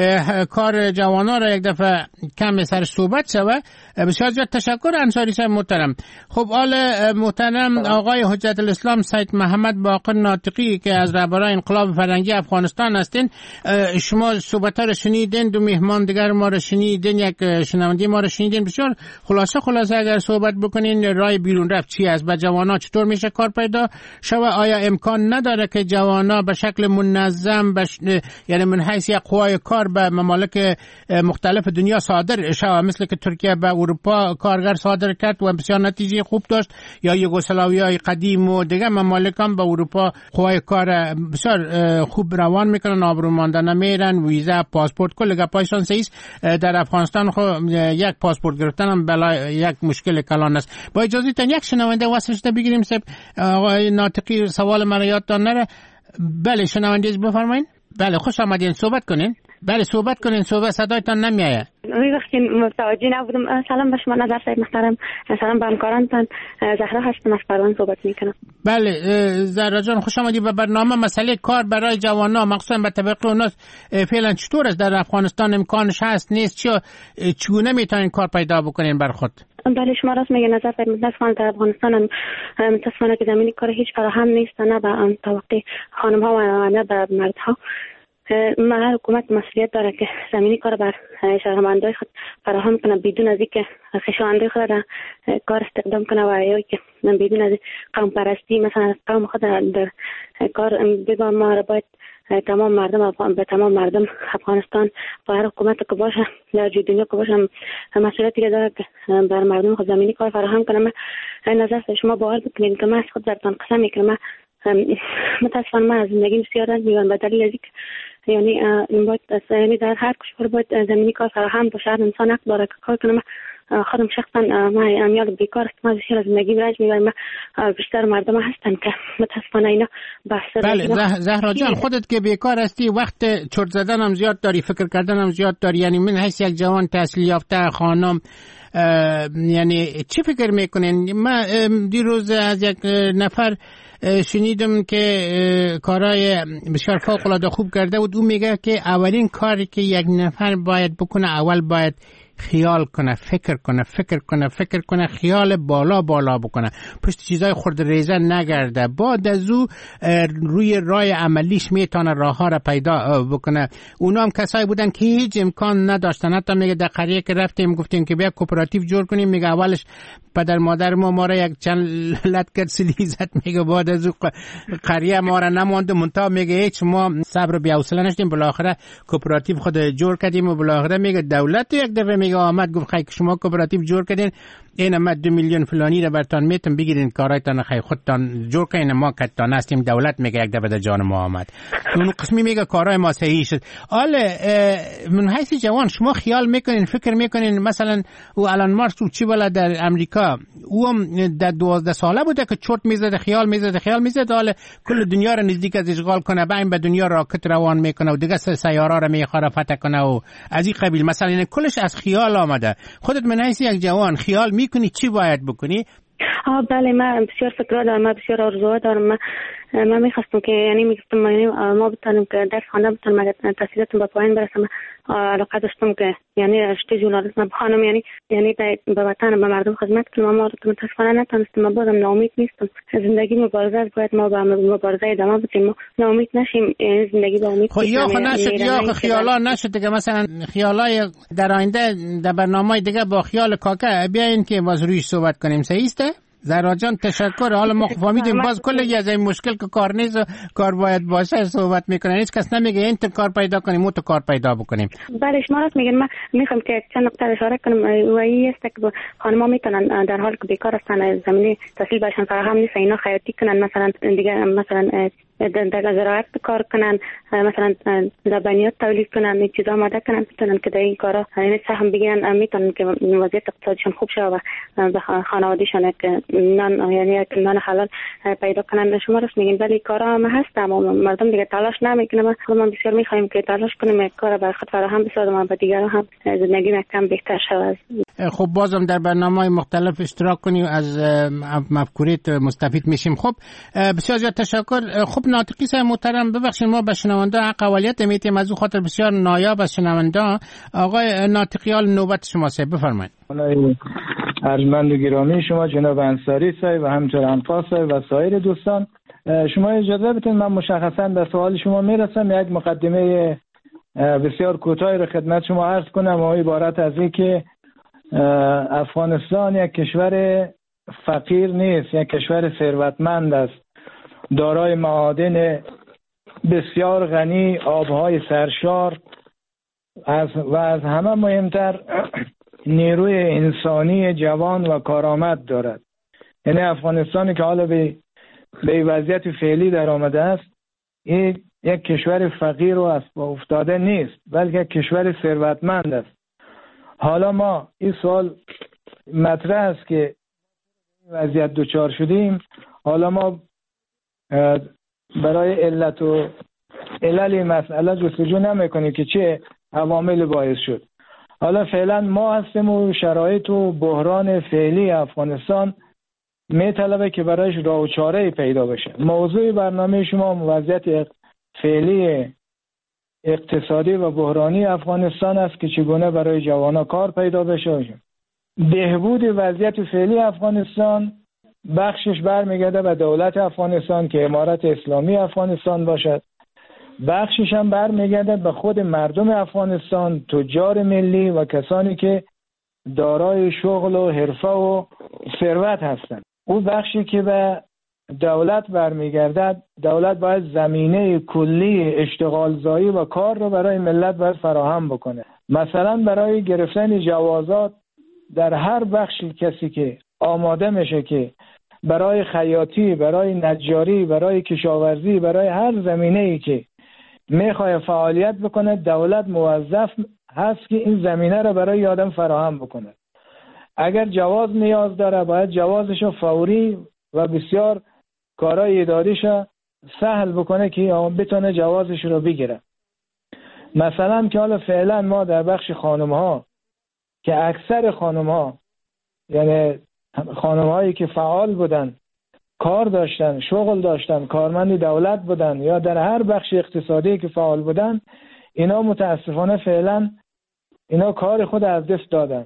کار جوانان را یک دفعه کم سر صحبت شوه. بسیار زیاد تشکر انصاری صاحب محترم. خب آل محترم آقای حجت الاسلام سید محمد باقر ناطقی که از رهبران انقلاب فرهنگی افغانستان هستین، شما صحبت را شنیدین، دو مهمان دیگر ما را شنیدین، یک شنونده ما را شنیدین. بسیار خلاصه خلاصه اگر صحبت بکنین رای بیرون رفت چی است، با جوانا چطور میشه کار پیدا شوه؟ آیا امکان نداره که جوانا به شکل منظم بش... یعنی من حیث یک قوای کار به ممالک مختلف دنیا صادر شوه، مثل که ترکیه به اروپا کارگر صادر کرد و بسیار نتیجه خوب داشت، یا یوگسلاویای قدیم و دیگه ممالک هم به اروپا قوای کار بسیار خوب روان میکنن، آبرو مانده نمیرن، ویزا پاسپورت کل گپایشان سیست. در افغانستان خو یک پاسپورت گرفتن هم بلا یک مشکل کلان است. با اجازه تان یک شنونده واسش بگیریم. سب آقای ناطقی سوال من یادتان نره. بله شنونده بفرمایید. بله خوش آمدین، صحبت کنین. بله صحبت کنین، صحبت صدایتان نمیآید. روی وقتی متوجه نبودم. سلام به شما نظر سید محترم، سلام به همکارانتان. زهرا هستم از پروان صحبت میکنم. بله زهرا جان خوش آمدید به برنامه. مسئله کار برای جوانان مخصوصا به طبقه اوناس فعلا چطور است در افغانستان؟ امکانش هست نیست؟ چه چگونه میتونین کار پیدا بکنین بر خود؟ بله شما راست میگه. نظر سید متاسفانه در افغانستان متاسفانه که زمینی کار هیچ فراهم نیست، نه به طبقه خانم ها و نه به مرد ها. ما حکومت مسئولیت داره که زمینی کار بر شهروندای خود فراهم کنه بدون از اینکه خویشاوندای خود را کار استخدام کنه و یا که بدون از قوم پرستی مثلا قوم خود در کار بگم. ما را باید تمام مردم به تمام مردم افغانستان و هر حکومت که باشه در دنیا که باشه مسئولیتی که داره که بر مردم خود زمینی کار فراهم کنه. من نظر شما باور بکنید که من از خود برتان قسم میکنم، متاسفانه من از زندگی بسیار رنج میبرم به دلیل از اینکه یعنی باید یعنی در هر کشور باید زمینی کار فراهم باشه، هر انسان حق داره که کار کنه. خودم شخصا ما امیال بیکار است، ما بسیار از زندگی رنج میبرم. بیشتر مردم هستن که متاسفانه اینا بحث. بله زهرا جان خودت که بیکار هستی وقت چرت زدن هم زیاد داری، فکر کردن هم زیاد داری. یعنی من حیث یک جوان تحصیل یافته خانم یعنی چی فکر میکنین؟ من دیروز از یک نفر شنیدم که کارهای بسیار فوق العاده خوب کرده بود. او میگه که اولین کاری که یک نفر باید بکنه اول باید خیال کنه، فکر کنه فکر کنه فکر کنه خیال بالا بالا بکنه، پشت چیزای خرد ریزه نگرده. بعد از او روی راه عملیش میتونه راه ها را پیدا بکنه. اونا هم کسایی بودن که هیچ امکان نداشتن. حتی میگه در قریه که رفتیم گفتیم که بیا کوپراتیو جور کنیم، میگه اولش پدر مادر ما ما را یک چند لط کرد سلی زد. میگه بعد از او قریه ما را نمانده منتها میگه هیچ ما صبر و بی‌حوصله نشدیم، بالاخره کوپراتیو خود جور کردیم و بالاخره میگه دولت یک دفعه میگه آمد گفت خیلی شما کوپراتیو جور کردین، این ما دو میلیون فلانی را برتان میتون بگیرین کارایتان خیلی خودتان جور کنین، ما کتان هستیم. دولت میگه یک دفعه جان ما آمد. اون قسمی میگه کارای ما صحیح شد. حالا من حیث جوان شما خیال میکنین فکر میکنین مثلا او الان مارکس او چی بالا در امریکا او هم در دوازده ساله بوده که چرت میزده خیال میزده خیال میزده حالا کل دنیا را نزدیک از اشغال کنه، بعد به دنیا راکت روان میکنه و دیگه سیاره را میخوره فتح کنه و از این قبیل. مثلا این کلش از خیال آمده. خودت من حیث یک جوان خیال میکنی چی باید بکنی؟ آه بله من بسیار فکر دارم، من بسیار آرزوها دارم. من من میخواستم که یعنی میگفتم یعنی ما بتونیم که درس خواندن بتونم اگر تحصیلاتم به پایان برسم علاقه داشتم که یعنی رشته ژورنالیسم بخوانم، یعنی یعنی به وطن به مردم خدمت کنم، اما متاسفانه نتونستم. من بازم ناامید نیستم. زندگی مبارزه است، باید ما به مبارزه ادامه بدیم، ما ناامید نشیم. یعنی زندگی با امید. خب یا خو نشد یا خو خیالا نشد که مثلا خیالای در آینده در برنامه دیگه با خیال کاکا بیاین که باز رویش صحبت کنیم. صحیح است؟ زهرا جان تشکر. حالا ما فهمیدیم باز کلی از این مشکل که کار نیست و کار باید باشه صحبت میکنن. هیچ کس نمیگه این تو کار پیدا کنیم اون تو کار پیدا بکنیم. بله شما راست میگین. من میخوام که چند نکته اشاره کنم و این است که خانم‌ها میتونن در حالی که بیکار هستن زمینه تحصیل بهشون فراهم نیست اینا خیاطی کنن، مثلا دیگه مثلا در زراعت کار کنن، مثلا لبنیات تولید کنن، این چیزا آماده کنن، میتونن که در این کارا یعنی سهم بگیرن، میتونن که وضعیت اقتصادیشون خوب شه و به خانواده‌شون که نان یعنی نان حلال پیدا کنن. شما راست میگین. ولی کارا هم هست اما مردم دیگه تلاش نمیکنن. ما خودمون بسیار میخوایم که تلاش کنیم کارا برای خود فراهم بسازیم و به دیگران هم زندگی کم بهتر شود. خب بازم در برنامه‌های مختلف اشتراک کنیم، از مفکوریت مستفید میشیم. خب بسیار زیاد تشکر. خب ناطقی صاحب محترم ببخشید ما به شنونده حق اولیت میتیم، از او خاطر بسیار نایاب از شنونده. آقای ناطقیال نوبت شما صاحب بفرمایید. ارجمند و گرامی شما جناب انصاری صاحب و همینطور انفاس صاحب و سایر دوستان، شما اجازه بدید من مشخصا به سوال شما میرسم. یک مقدمه بسیار کوتاهی رو خدمت شما عرض کنم و عبارت از این که افغانستان یک کشور فقیر نیست، یک کشور ثروتمند است، دارای معادن بسیار غنی، آبهای سرشار از و از همه مهمتر نیروی انسانی جوان و کارآمد دارد. یعنی افغانستانی که حالا به به وضعیت فعلی در آمده است، این یک کشور فقیر و اسباب افتاده نیست، بلکه یک کشور ثروتمند است. حالا ما این سوال مطرح است که وضعیت دوچار شدیم، حالا ما برای علت و علل مسئله جستجو نمیکنیم که چه عوامل باعث شد. حالا فعلا ما هستیم و شرایط و بحران فعلی افغانستان میطلبه که برایش راه و چاره پیدا بشه. موضوع برنامه شما وضعیت فعلی اقتصادی و بحرانی افغانستان است که چگونه برای جوانان کار پیدا بشه. بهبود وضعیت فعلی افغانستان بخشش برمیگرده به دولت افغانستان که امارت اسلامی افغانستان باشد، بخشش هم برمیگرده به خود مردم افغانستان، تجار ملی و کسانی که دارای شغل و حرفه و ثروت هستند. او بخشی که به دولت برمیگردد، دولت باید زمینه کلی اشتغال زایی و کار رو برای ملت باید فراهم بکنه. مثلا برای گرفتن جوازات در هر بخشی کسی که آماده میشه که برای خیاطی، برای نجاری، برای کشاورزی، برای هر زمینه‌ای که میخواد فعالیت بکنه، دولت موظف هست که این زمینه رو برای آدم فراهم بکنه. اگر جواز نیاز داره باید جوازش رو فوری و بسیار کارهای اداریش سهل بکنه که بتونه جوازش رو بگیره. مثلا که حالا فعلا ما در بخش خانم‌ها که اکثر خانم‌ها یعنی خانم‌هایی که فعال بودن، کار داشتن، شغل داشتن، کارمند دولت بودن یا در هر بخش اقتصادی که فعال بودن، اینا متاسفانه فعلا اینا کار خود از دست دادن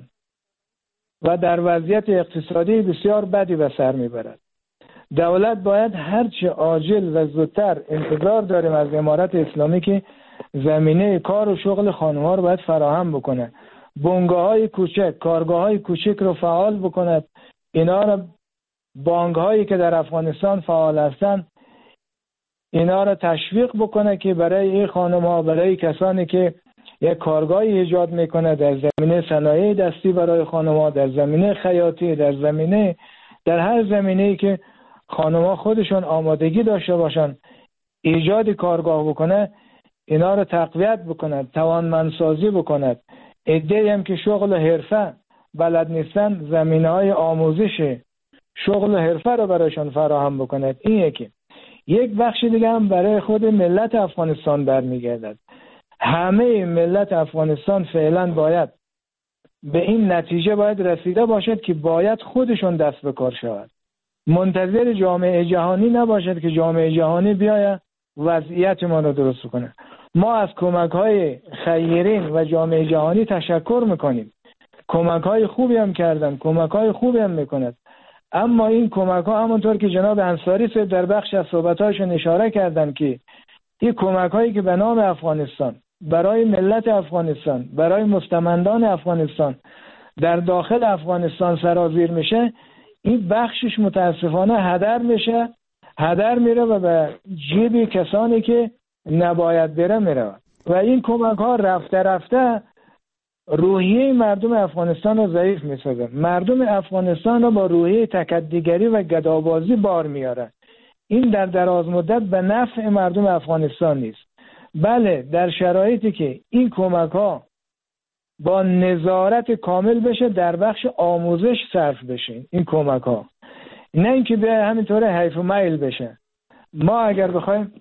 و در وضعیت اقتصادی بسیار بدی به سر میبرد. دولت باید هرچه عاجل و زودتر، انتظار داریم از امارت اسلامی که زمینه کار و شغل خانم‌ها رو باید فراهم بکنه، بنگاه‌های کوچک، کارگاه‌های کوچک رو فعال بکند. اینا رو بانک‌هایی که در افغانستان فعال هستند اینا رو تشویق بکنه که برای این خانم‌ها، برای کسانی که یک کارگاهی ایجاد میکنه در زمینه صنایع دستی برای خانم‌ها، در زمینه خیاطی، در زمینه در هر زمینه‌ای که خانم‌ها خودشون آمادگی داشته باشن ایجاد کارگاه بکنه، اینا رو تقویت بکنه، توانمندسازی بکنه. عده‌ای هم که شغل و حرفه بلد نیستن، زمینه‌های آموزش شغل و حرفه رو برایشان فراهم بکنه. این یکی. یک بخش دیگه هم برای خود ملت افغانستان برمیگردد. همه ملت افغانستان فعلا باید به این نتیجه باید رسیده باشد که باید خودشون دست به کار شود. منتظر جامعه جهانی نباشد که جامعه جهانی بیاید وضعیت ما رو درست کنه. ما از کمک‌های خیرین و جامعه جهانی تشکر میکنیم. کمک‌های خوبی هم کردن، کمک‌های خوبی هم میکند، اما این کمک‌ها همونطور که جناب انصاری صاحب در بخش از صحبت‌هاشون اشاره کردن که این کمک‌هایی که به نام افغانستان برای ملت افغانستان، برای مستمندان افغانستان در داخل افغانستان سرازیر میشه، این بخشش متاسفانه هدر میشه، هدر میره و به جیب کسانی که نباید بره میره و این کمک‌ها رفته رفته روحیه مردم افغانستان رو ضعیف میسازه. مردم افغانستان رو با روحیه تکدیگری و گدابازی بار میاره. این در دراز مدت به نفع مردم افغانستان نیست. بله، در شرایطی که این کمک‌ها با نظارت کامل بشه، در بخش آموزش صرف بشه این کمک‌ها، نه اینکه به همینطوره حیف و میل بشه. ما اگر بخوایم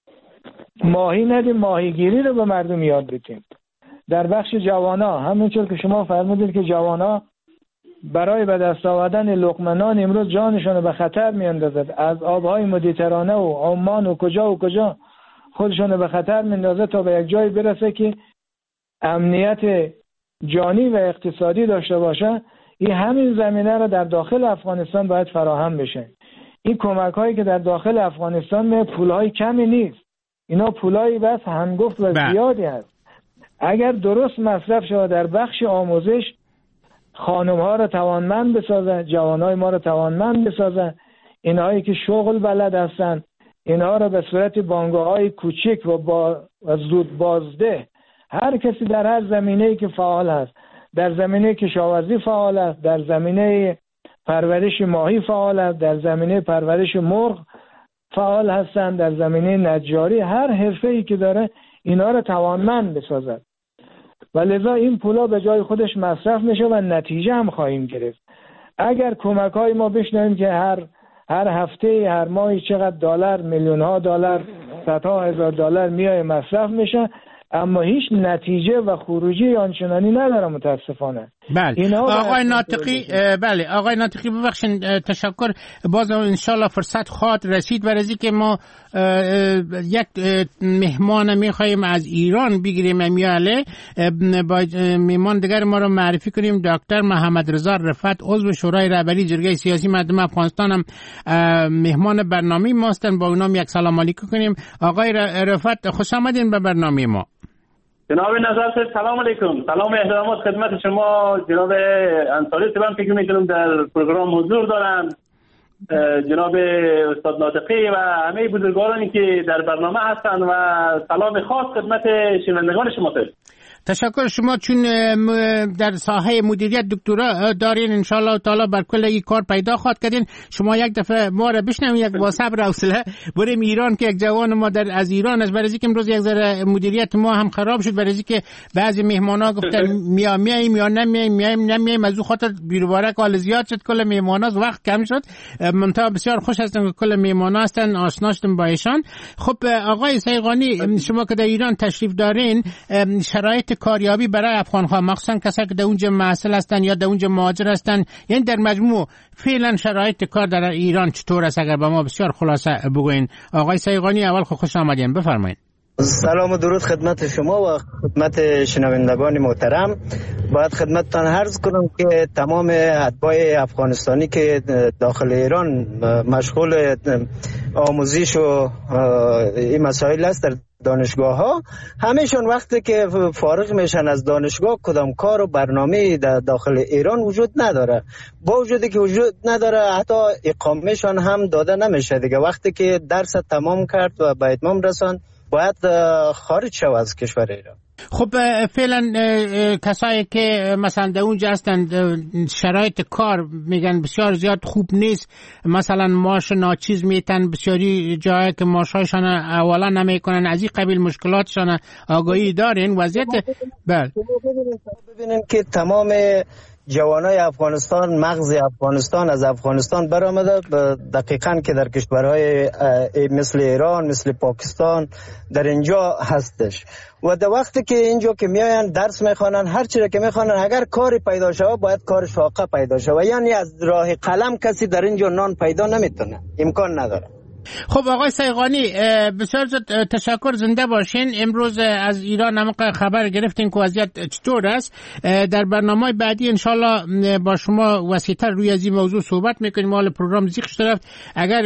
ماهی ندیم، ماهیگیری رو به مردم یاد بدیم. در بخش جوانا همونطور که شما فرمودید که جوانا برای به دست آوردن لقمه نان امروز جانشون رو به خطر میاندازد، از آبهای مدیترانه و عمان و کجا و کجا خودشون رو به خطر میاندازه تا به یک جایی برسه که امنیت جانی و اقتصادی داشته باشه. این همین زمینه رو در داخل افغانستان باید فراهم بشه. این کمک هایی که در داخل افغانستان می پولهای کمی نیست، اینا پولایی بس هنگفت و زیادی هست. اگر درست مصرف شود در بخش آموزش، خانم ها رو توانمند بسازن، جوان های ما رو توانمند بسازن، اینهایی که شغل بلد هستن اینها رو به صورت بانگاه های کوچک و با زود بازده، هر کسی در هر زمینه‌ای که فعال است، در زمینه کشاورزی فعال است، در زمینه پرورش ماهی فعال است، در زمینه پرورش مرغ فعال هستند، در زمینه نجاری، هر حرفه‌ای که داره اینا رو توانمند بسازد و لذا این پولا به جای خودش مصرف میشه و نتیجه هم خواهیم گرفت. اگر کمک‌های ما بشنویم که هر هر هفته هر ماهی چقدر دلار، میلیون ها دلار، صدها هزار دلار میای مصرف میشه، اما هیچ نتیجه و خروجی آنچنانی نداره متاسفانه. بله آقای ناطقی، بله آقای ناطقی ببخشید، تشکر. باز انشالله فرصت خواهد رسید برای اینکه ما یک مهمان میخوایم از ایران بگیریم امیاله، با مهمان دیگر ما رو معرفی کنیم. دکتر محمد رضا رفعت، عضو شورای رهبری جرگه سیاسی مردم افغانستان، هم مهمان برنامه ما هستند. با اونام یک سلام علیکم کنیم. آقای رفعت خوش آمدین به برنامه ما. جناب نظر صاحب سلام علیکم. سلام و احترامات خدمت شما جناب انصاری صاحب، فکر می‌کنم در پروگرام حضور دارن، جناب استاد ناطقی و همه بزرگوارانی که در برنامه هستند و سلام خاص خدمت شنوندگان شما صاحب. تشکر. شما چون در ساحه مدیریت دکترا دارین، انشالله تعالی بر کل این کار پیدا خواهد کردین. شما یک دفعه ما را بشنوین، یک با صبر و حوصله بریم ایران که یک جوان ما در از ایران است. برای اینکه امروز یک ذره مدیریت ما هم خراب شد، برای اینکه بعضی مهمانا گفتن میا میایم یا نمیایم، میایم نمیایم، از اون خاطر بیروباره کال زیاد شد، کل مهمانا وقت کم شد. منتها بسیار خوش هستم که کل مهمانا هستن، آشنا شدم با ایشان. خب آقای سیغانی، شما که در ایران تشریف دارین، شرایط کاریابی برای افغان‌ها، مخصوصا کسایی که در اونجا محصل هستن یا در اونجا مهاجر هستن، یعنی در مجموع فعلا شرایط کار در ایران چطور است؟ اگر با ما بسیار خلاصه بگوین. آقای سیغانی، اول خوش آمدین، بفرمایید. سلام و درود خدمت شما و خدمت شنوندگان محترم. باید خدمتتان عرض کنم که تمام اتباع افغانستانی که داخل ایران مشغول آموزش و این مسائل است در دانشگاه ها، همهشون وقتی که فارغ میشن از دانشگاه کدام کار و برنامه در داخل ایران وجود نداره. با وجودی که وجود نداره، حتی اقامهشان هم داده نمیشه دیگه. وقتی که درس تمام کرد و به اتمام رساند، باید خارج شود از کشور ایران. خب فعلا کسایی که مثلا در اونجا هستن شرایط کار میگن بسیار زیاد خوب نیست، مثلا معاش ناچیز میتن، بسیاری جایی که معاشایشان اولا نمیکنن، از این قبیل مشکلاتشان آگاهی دارین وضعیت؟ بله ببینیم که تمام جوانای افغانستان، مغز افغانستان از افغانستان برآمده، دقیقاً که در کشورهای مثل ایران، مثل پاکستان در اینجا هستش و در وقتی که اینجا که میاین درس میخوانن، هر چیزی که میخوانن، اگر کاری پیدا شوه باید کار شاقه پیدا شوه، یعنی از راه قلم کسی در اینجا نان پیدا نمیتونه، امکان نداره. خب آقای سیغانی بسیار تشکر، زنده باشین. امروز از ایران هم خبر گرفتین که وضعیت چطور است. در برنامه بعدی انشالله با شما وسیع‌تر روی از این موضوع صحبت میکنیم. حال پروگرام زیخش طرف اگر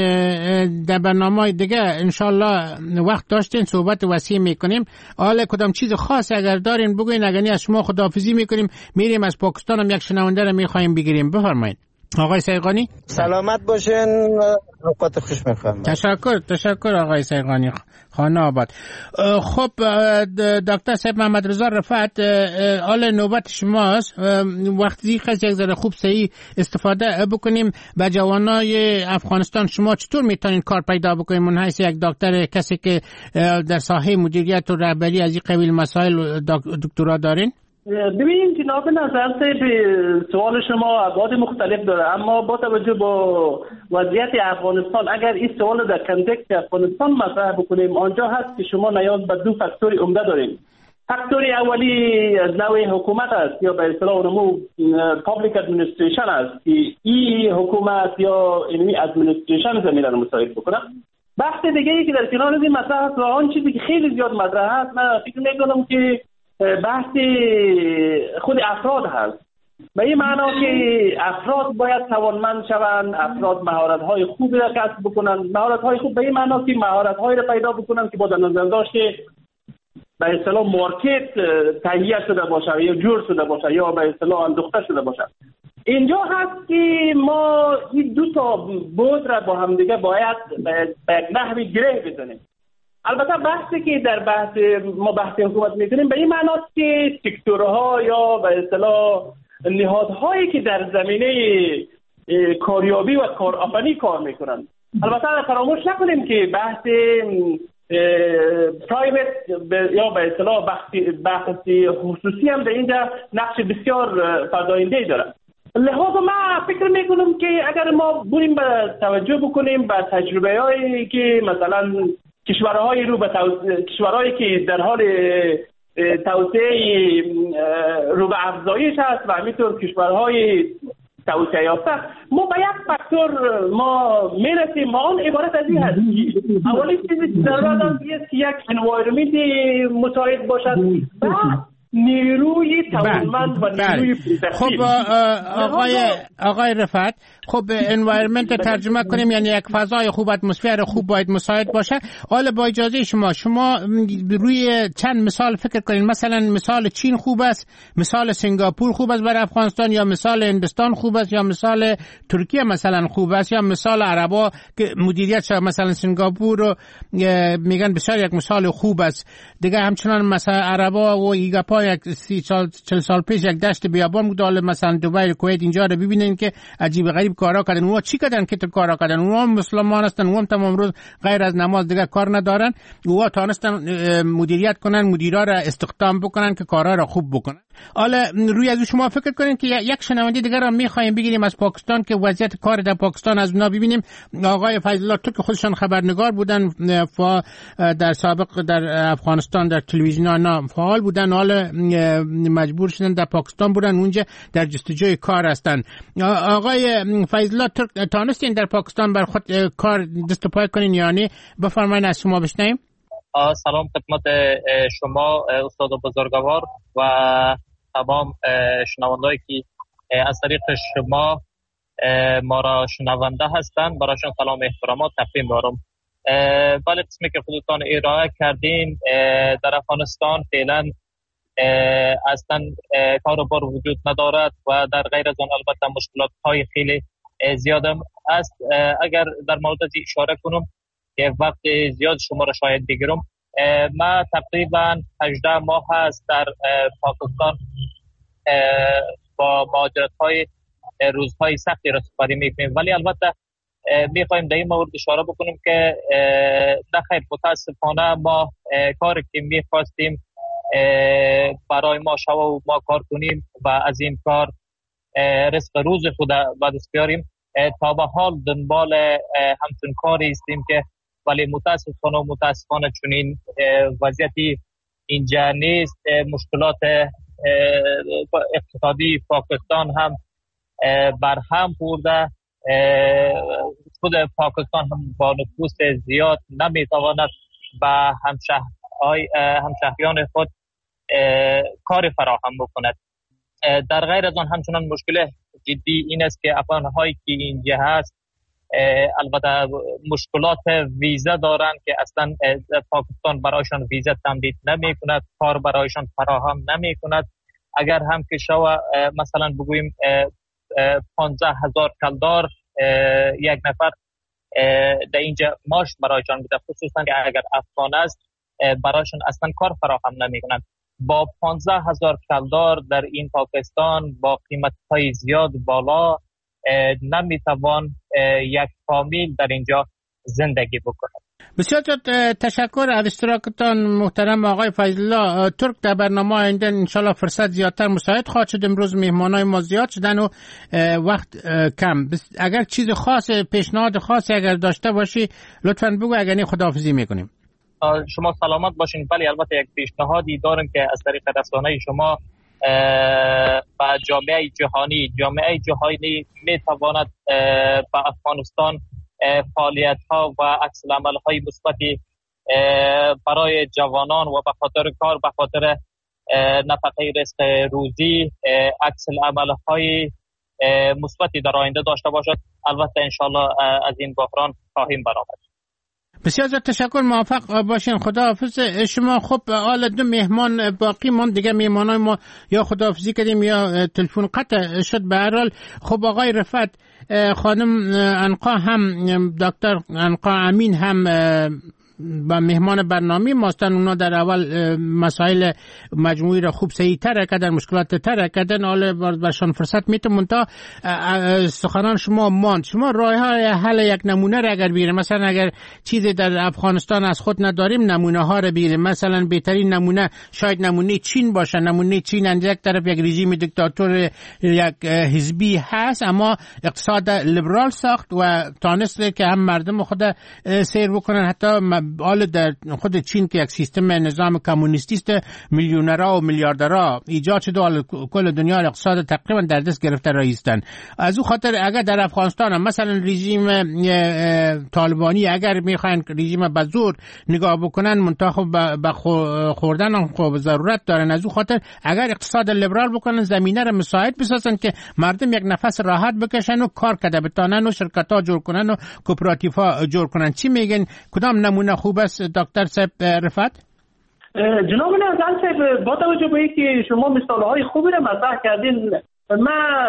در برنامه دیگه انشالله وقت داشتین صحبت وسیع میکنیم. حالا کدام چیز خاص اگر دارین بگوین، اگر از شما خداحافظی میکنیم، میریم از پاکستان هم یک شنونده رو میخوایم بگیریم. بفرمایید آقای سیغانی. سلامت باشین، اوقات خوش میخوام. تشکر تشکر آقای سیغانی خانه آباد. خب دکتر صاحب محمد رضا رفعت، حال نوبت شماست. وقتی خیلی یک ذره خوب صحیح استفاده بکنیم به جوانای افغانستان. شما چطور میتونین کار پیدا بکنین من حیث یک دکتر، کسی که در ساحه مدیریت و رهبری از این قبیل مسائل دکترا دارین؟ ببینید جناب نظر به سوال شما ابعاد مختلف داره، اما با توجه با وضعیت افغانستان اگر این سوال در کانتکست افغانستان مطرح بکنیم، آنجا هست که شما نیاز به دو فاکتور عمده داریم. فاکتور اولی از نوع حکومت است یا به اصطلاح نمو پابلیک ادمنستریشن است که این حکومت یا علمی ادمنستریشن زمینه رو مساعد بکنه. بحث دیگه ای که در کنار این مسئله است و آن چیزی که خیلی زیاد مطرح است، من فکر می‌کنم که بحث خود افراد هست. به این معنا که افراد باید توانمند شوند، افراد مهارت‌های خوبی را کسب بکنند. مهارت‌های خوب به این معنا که مهارت‌هایی را پیدا بکنند که با در نظر داشته به اصطلاح مارکت تهیه شده باشه یا جور شده باشه یا به اصطلاح اندوخته شده باشه. اینجا هست که ما این دو تا بود را با هم دیگه باید به یک نحوی گره بزنیم. البته بحثی که در بحث ما بحث حکومت میکنیم به این معناست که سکتورها یا به اصطلاح نهادهایی که در زمینه کاریابی و کارآفرینی کار میکنن. البته فراموش نکنیم که بحث پرایوت یا به اصطلاح بحث خصوصی هم در اینجا نقش بسیار فزاینده داره. لحاظ ما فکر میکنم که اگر ما بریم به توجه بکنیم به تجربه هایی که مثلا کشورهای رو به توس... کشورهایی که در حال توسعه رو به افزایش هست و همینطور کشورهای توسعه یافته، ما به یک فاکتور ما میرسیم. ما آن عبارت از این هست اولی چیزی ضرورت است که یک انوایرمنت مساعد باشد و نیروی توانمند و نیروی خب آقای آقای رفعت، خب انوایرمنت ترجمه کنیم یعنی یک فضای خوب، اتمسفر خوب باید مساعد باشه. حالا با اجازه شما شما روی چند مثال فکر کنین. مثلا مثال چین خوب است، مثال سنگاپور خوب است برای افغانستان، یا مثال هندوستان خوب است، یا مثال ترکیه مثلا خوب است، یا مثال عربا که مدیریت شده مثلا سنگاپور رو میگن بسیار یک مثال خوب است. دیگه همچنان مثلا عربا و ایگاپا یک سی سال چل سال پیش یک دشت بیابان بود. حالا مثلا دبی، کویت اینجا رو ببینین که عجیب غریب کارا کردن. اونها چی کردن که تو کارا کردن؟ اونها مسلمان هستن، اونها تمام روز غیر از نماز دیگه کار ندارن. اونها تونستن مدیریت کنن، مدیرا را استخدام بکنن که کارا را خوب بکنن. حالا روی از شما فکر کنین که یک شنونده دیگه را می‌خوایم بگیریم از پاکستان که وضعیت کار در پاکستان از اونا ببینیم. آقای فیض الله تو که خودشان خبرنگار بودن و در سابق در افغانستان در تلویزیون فعال بودن، حالا مجبور شدن در پاکستان بودن، اونجا در جستجوی کار هستن. آقای فیض الله تانستین در پاکستان بر خود کار دست و پای کنین یعنی؟ بفرمایید از شما بشنویم. سلام خدمت شما استاد بزرگوار و تمام شنوندهایی که از طریق شما ما را شنونده هستند. برایشان سلام احترامات تقدیم دارم. بله، قسمی که خودتان ارائه کردین در افغانستان فعلا اصلا کار و بار وجود ندارد و در غیر از آن البته مشکلات های خیلی زیاد است. اگر در مورد اشاره کنم که وقت زیاد شما را شاید بگیرم، ما تقریبا هجده ماه هست در پاکستان با مهاجرت های روزهای سختی را سپری میکنیم، ولی البته میخوایم در این مورد اشاره بکنیم که نخیر متاسفانه ما کاری که میخواستیم برای ما شو و ما کار کنیم و از این کار رزق روز خود به دست بیاریم، تا به حال دنبال همچون کاری استیم که ولی متاسفانه و متاسفانه چنین وضعیتی اینجا نیست. مشکلات اقتصادی پاکستان هم برهم خورده، خود پاکستان هم با نفوذ زیاد نمیتواند به همشهرهای همشهریان خود کار فراهم بکند. در غیر از آن همچنان مشکل جدی این است که افغان‌هایی که اینجا هست البته مشکلات ویزا دارند که اصلا پاکستان برایشان ویزا تمدید نمی کند، کار برایشان فراهم نمی کند. اگر هم که شو مثلا بگوییم پانزده هزار کلدار یک نفر در اینجا ماش برایشان میده، خصوصا که اگر افغان است برایشان اصلا کار فراهم نمی کند. با پانزده هزار کلدار در این پاکستان با قیمت های زیاد بالا نمیتوان یک فامیل در اینجا زندگی بکند. بسیار تشکر از اشتراکتان محترم آقای فضل الله ترک. در برنامه آینده انشالله فرصت زیادتر مساعد خواهد شد. امروز مهمانای ما زیاد شدن و وقت کم. اگر چیز خاص، پیشنهاد خاصی اگر داشته باشی لطفاً بگو، اگر نه خداحافظی میکنیم. شما سلامت باشین. ولی البته یک پیشنهادی دارم که از طریق رسانه شما با جامعه جهانی جامعه جهانی میتواند با افغانستان فعالیت ها و عکس العمل های مثبتی برای جوانان و به خاطر کار، به خاطر نفقه رزق روزی عکس العمل های مثبتی در آینده داشته باشد. البته انشالله از این بحران خواهیم برآمد. بسیار زیاد تشکر، موفق باشین. خداحافظ شما. خب حالا دو مهمان باقی من دیگه مهمانای ما یا خداحافظی کردیم یا تلفن قطع شد. به هر حال خب آقای رفعت، خانم عنقا هم دکتر عنقا امین هم با مهمان برنامه ماستن. اونا در اول مسائل مجموعی را خوب صحیح تر کردن، مشکلات تر کردن، حالا برشان فرصت میتون منتها سخنان شما ماند. شما راه های حل یک نمونه را اگر بیریم، مثلا اگر چیزی در افغانستان از خود نداریم نمونه ها را بیریم، مثلا بهترین نمونه شاید نمونه چین باشه. نمونه چین از یک طرف یک رژیم دیکتاتور یک حزبی هست اما اقتصاد لیبرال ساخت و تانست که هم مردم خود سیر بکنن. حتی حال در خود چین که یک سیستم نظام کمونیستی است، میلیونرها و میلیاردرها ایجاد شده، حال کل دنیا اقتصاد تقریبا در دست گرفته رایستن. از او خاطر اگر در افغانستان هم مثلا رژیم طالبانی اگر میخواین رژیم به زور نگاه بکنن منتها به خوردن خب ضرورت دارن، از او خاطر اگر اقتصاد لیبرال بکنن زمینه را مساعد بسازن که مردم یک نفس راحت بکشن و کار کرده بتانن و شرکت ها جور کنن و کوپراتیو ها جور کنن. چی میگن؟ کدام نمونه خوب است دکتر صاحب رفعت؟ جناب نظر صاحب، با توجه به اینکه شما مثالهای خوبی را مطرح کردین، من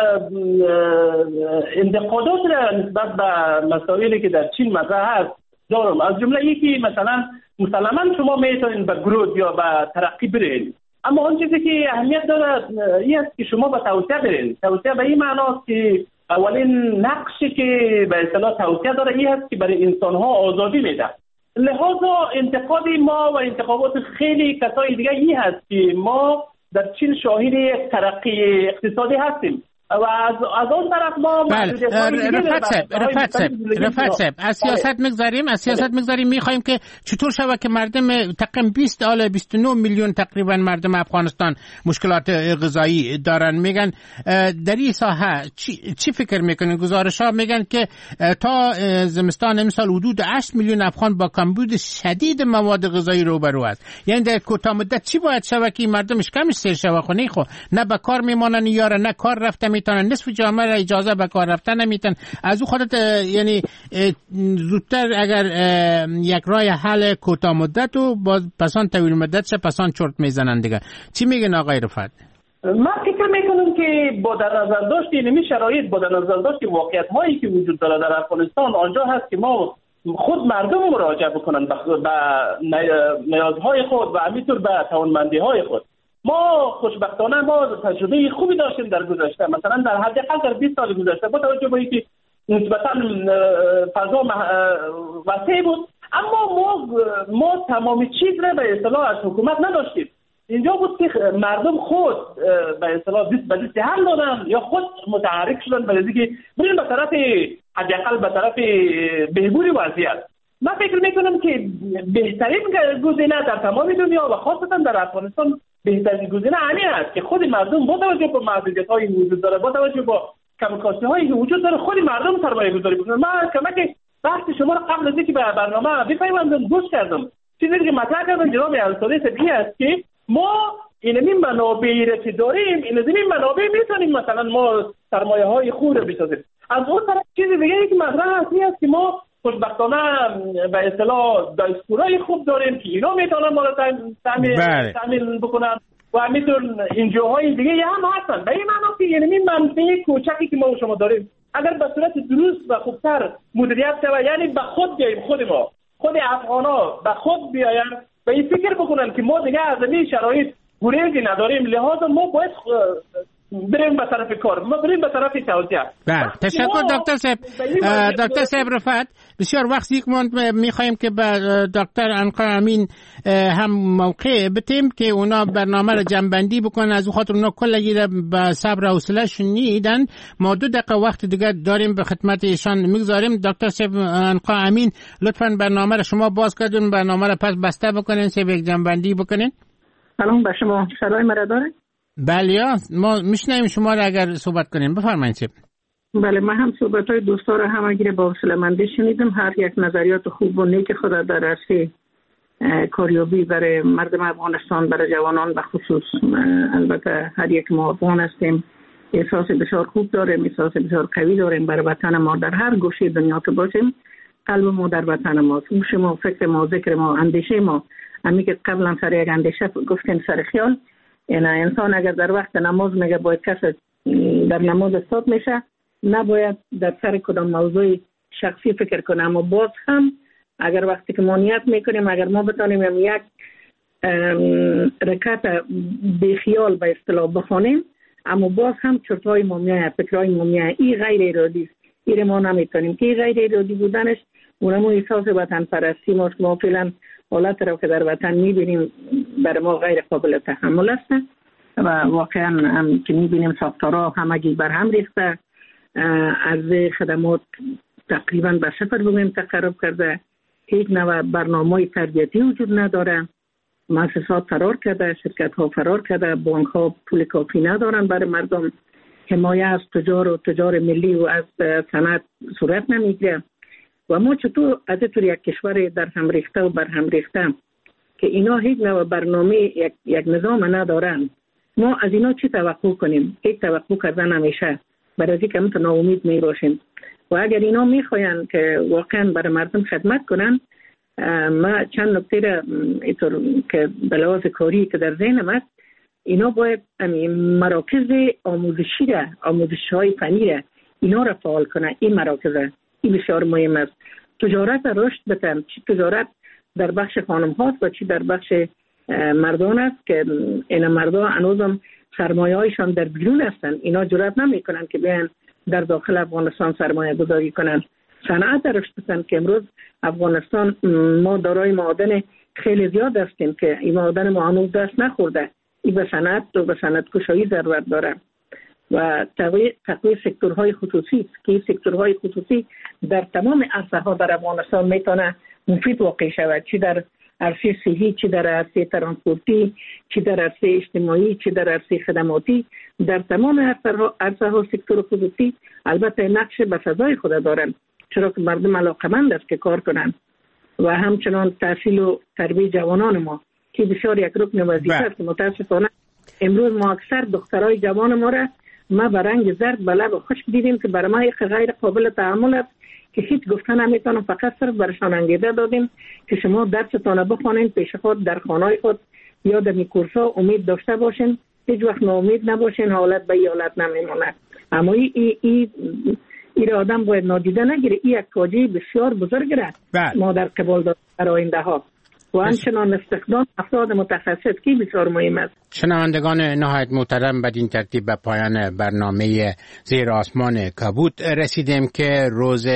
انتقادات را نسبت به مسائلی که در چین مطرح هست دارم. از جمله یکی مثلا مسلما شما میتونید به گروه یا به ترقی برید، اما اون چیزی که اهمیت داره این است که شما به توسعه برید. توسعه به این معناست که اولین نقشی که به اصطلاح توسعه داره این است که برای انسان‌ها آزادی میده. لحاظا انتقاد ما و انتقادات خیلی کسای دیگه این هست که ما در چین شاهد یک ترقی اقتصادی هستیم و از از اون طرف ما رفعت صاحب رفعت صاحب رفعت صاحب از سیاست مگذاریم از سیاست مگذاریم میخوایم که چطور شود که مردم تقریبا بیست الی بیست و نه میلیون تقریبا مردم افغانستان مشکلات غذایی دارن. میگن در این ساحه چی, چی فکر میکنین؟ گزارش ها میگن که تا زمستان امسال حدود هشت میلیون افغان با کمبود شدید مواد غذایی روبرو است. یعنی در کوتاه مدت چی باید شود که مردمش کمش سیر شود؟ خو نه خو نه به کار میمونن یا نه کار رفته میتونن، نصف جامعه را اجازه به کار رفتن نمیتن. از او خودت یعنی زودتر اگر یک راه حل کوتاه مدت و باز پسان طویل مدت شه پسان چرت میزنن دیگه. چی میگن آقای رفعت؟ من فکر میکنم که با در نظر داشت اینمی شرایط، با در نظر داشت واقعیت هایی که وجود داره در افغانستان، آنجا هست که ما خود مردم مراجعه بکنن به نیازهای خود و همینطور به توانمندی های خود. ما خوشبختانه ما تجربه خوبی داشتیم در گذشته، مثلا در حداقل در بیست سال گذشته با توجه به اینکه نسبتا فضا وسیع بود، اما ما ما تمام چیز را به اصطلاح از حکومت نداشتیم. اینجا بود که مردم خود به اصطلاح دست به دست هم دادن یا خود متحرک شدن برای اینکه بریم به طرف حداقل به طرف بهبود وضعیت. من فکر میکنم که بهترین گزینه در تمام دنیا و خاصتا در افغانستان بهترین گزینه همین است که خود مردم با توجه به محدودیت‌های وجود داره، با توجه به کمکاسی‌هایی که وجود داره، خود مردم سرمایه‌گذاری بکنن. من کمک بحث شما را قبل از اینکه به برنامه بپیوندم گوش کردم. چیزی که مطرح کردن جناب الصادق سبی است که ما این منابعی را که داریم این از این منابع میتونیم مثلا ما سرمایه های خوب را بسازیم. از اون طرف چیزی دیگه ای که مطرح است که ما خوشبختانه به اصطلاح دستورای خوب داریم که اینا میتونن ما را تامین تامین بکنن و همینطور اینجاهای دیگه هم هستن. به این معنا که یعنی منطقه کوچکی که ما و شما داریم اگر به صورت درست و خوبتر مدیریت شود، یعنی به خود بیاییم، خود ما خود افغانا به خود بیاین و این فکر بکنن که ما دیگه از این شرایط گریزی نداریم، لحاظا ما باید بریم به طرف کار، ما بریم به طرف توسعه. بله تشکر دکتر صاحب. دکتر صاحب رفعت، بسیار وقت یک من میخوایم که به دکتر عنقا امین هم موقع بتیم که اونا برنامه را جنبندی بکنن، از اون خاطر اونا کلگی را به صبر و حوصله شنیدن. ما دو دقیقه وقت دیگه داریم به خدمت ایشان میگذاریم. دکتر صاحب عنقا امین لطفاً برنامه را شما باز کردین، برنامه را پس بسته بکنین، سه یک جنبندی بکنین. سلام به شما، صدای مرا داره؟ بله ما میشنیم شما را اگر صحبت کنیم بفرمایید. بله من هم صحبت های دوستا را همگی با حوصله‌مندی شنیدم، هر یک نظریات خوب و نیک خود در عرصه کاریابی برای مردم افغانستان، برای جوانان به خصوص. البته هر یک ما افغان هستیم، احساس بسیار خوب داریم، احساس بسیار قوی داریم برای وطن ما. در هر گوشه دنیا که باشیم قلب ما در وطن ماست، گوش ما، فکر ما، ذکر ما، اندیشه ما. همین که قبلا سر یک اندیشه گفتیم سر خیال. این انسان اگر در وقت نماز میگه باید کس در نماز استاد میشه، نباید در سر کدام موضوع شخصی فکر کنه. اما باز هم اگر وقتی که ما نیت میکنیم، اگر ما بتانیم یک رکعت بی خیال به اصطلاح بخونیم، اما باز هم چرتای ما میاد، فکرای ما میاد. این غیر ارادی است، این ما نمیتونیم که غیر ارادی بودنش اونمو احساس وطن پرستی ماست. ما فعلا حالت رو که در وطن میبینیم برای ما غیر قابل تحمل است و واقعا هم که میبینیم ساختارها همگی بر هم ریخته، عرضه خدمات تقریبا به صفر بگویم تقرب کرده، هیچ نوع برنامه تربیتی وجود نداره، مؤسسات فرار کرده، شرکت ها فرار کرده، بانک ها پول کافی ندارن برای مردم، حمایه از تجار و تجار ملی و از صنعت صورت نمیگیره. و ما چطور از طور یک کشور در هم ریخته و بر هم ریخته که اینا هیچ نوع برنامه یک, یک نظام ندارن، ما از اینا چی توقع کنیم؟ هیچ توقع کردن نمیشه، برای اینکه همون ناامید می باشیم. و اگر اینا میخواین که واقعا برای مردم خدمت کنن، ما چند نکته را اینطور که به لحاظ کاری که در ذهنم است، اینا باید مراکز آموزشی را، آموزش های فنی را اینا را فعال کنن. این مراکز این بسیار مهم است. تجارت رشد بدن، چی تجارت در بخش خانم هاست و چی در بخش مردان است که این مردان هنوزم سرمایه هایشان در بیرون هستند، اینا جرأت نمی کنن که بیان در داخل افغانستان سرمایه گذاری کنن. صنعت رشد بدن که امروز افغانستان ما دارای معادن خیلی زیاد هستیم که این معادن ما هنوز دست نخورده. این به صنعت و به صنعت کشایی ضرورت داره و تقویه تقویه سکتورهای خصوصی که سکتورهای خصوصی در تمام عرصه ها در افغانستان میتونه مفید واقع شود، چی در عرصه صحی، چی در عرصه ترانسپورتی، چی در عرصه اجتماعی، چی در عرصه خدماتی. در تمام عرصه ها سکتور خصوصی البته نقش به فضای خود دارن، چرا که مردم علاقمند است که کار کنن. و همچنان تحصیل و تربیت جوانان ما که بسیار یک رکن وظیفه است. متاسفانه امروز ما اکثر دخترای جوان ما را ما به رنگ زرد به لب خشک دیدیم که برای ما غیر قابل تحمل است که هیچ گفتن نمیتونم، فقط صرف برشان انگیزه دادیم که شما درستان بخوانید پیش خود در خانه خود یا در میکورسا امید داشته باشین، هیچ وقت ناامید نباشین، حالت به حالت نمیمونه. اما این ای ای ای را آدم باید نادیده نگیره. این یک فاجعه بسیار بزرگ است ما در قبال داریم در آینده ها و همچنان استخدام افراد متخصص که بسیار مهم است. شنوندگان نهایت محترم، بدین ترتیب به پایان برنامه زیر آسمان کبوت رسیدیم که روز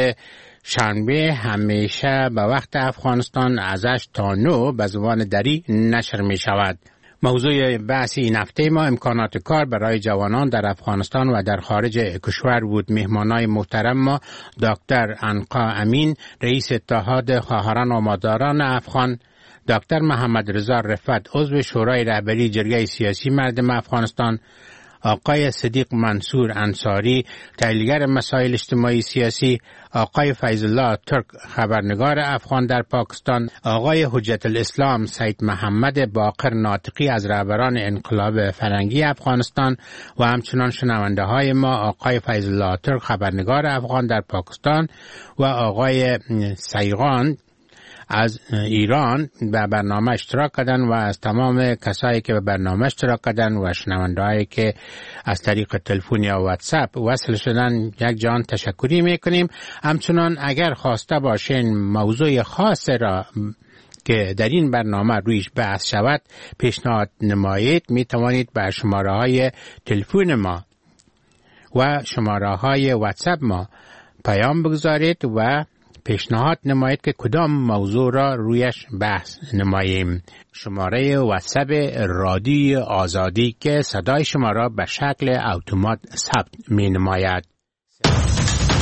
شنبه همیشه به وقت افغانستان از هشت تا نه به زبان دری نشر می شود. موضوع بحث این هفته ما امکانات کار برای جوانان در افغانستان و در خارج کشور بود. مهمانای محترم ما دکتر عنقا امین، رئیس اتحاد خواهران و مادران افغان، دکتر محمد رضا رفعت، عضو شورای رهبری جرگه سیاسی مردم افغانستان، آقای صدیق منصور انصاری تحلیلگر مسائل اجتماعی سیاسی، آقای فیض الله ترک خبرنگار افغان در پاکستان، آقای حجت الاسلام سید محمد باقر ناطقی از رهبران انقلاب فرنگی افغانستان و همچنان شنونده های ما آقای فیض الله ترک خبرنگار افغان در پاکستان و آقای سیغان از ایران به برنامه اشتراک کردن و از تمام کسایی که به برنامه اشتراک کردن و شنونده‌هایی که از طریق تلفن یا واتساپ وصل شدن یک جان تشکری میکنیم. همچنان اگر خواسته باشین موضوع خاص را که در این برنامه رویش بحث شود پیشنهاد نمایید، می توانید بر شماره های تلفن ما و شماره های واتساپ ما پیام بگذارید و پیشنهاد نمایید که کدام موضوع را رویش بحث نماییم. شماره واتساپ رادیو آزادی که صدای شما را به شکل اتومات ثبت می نماید.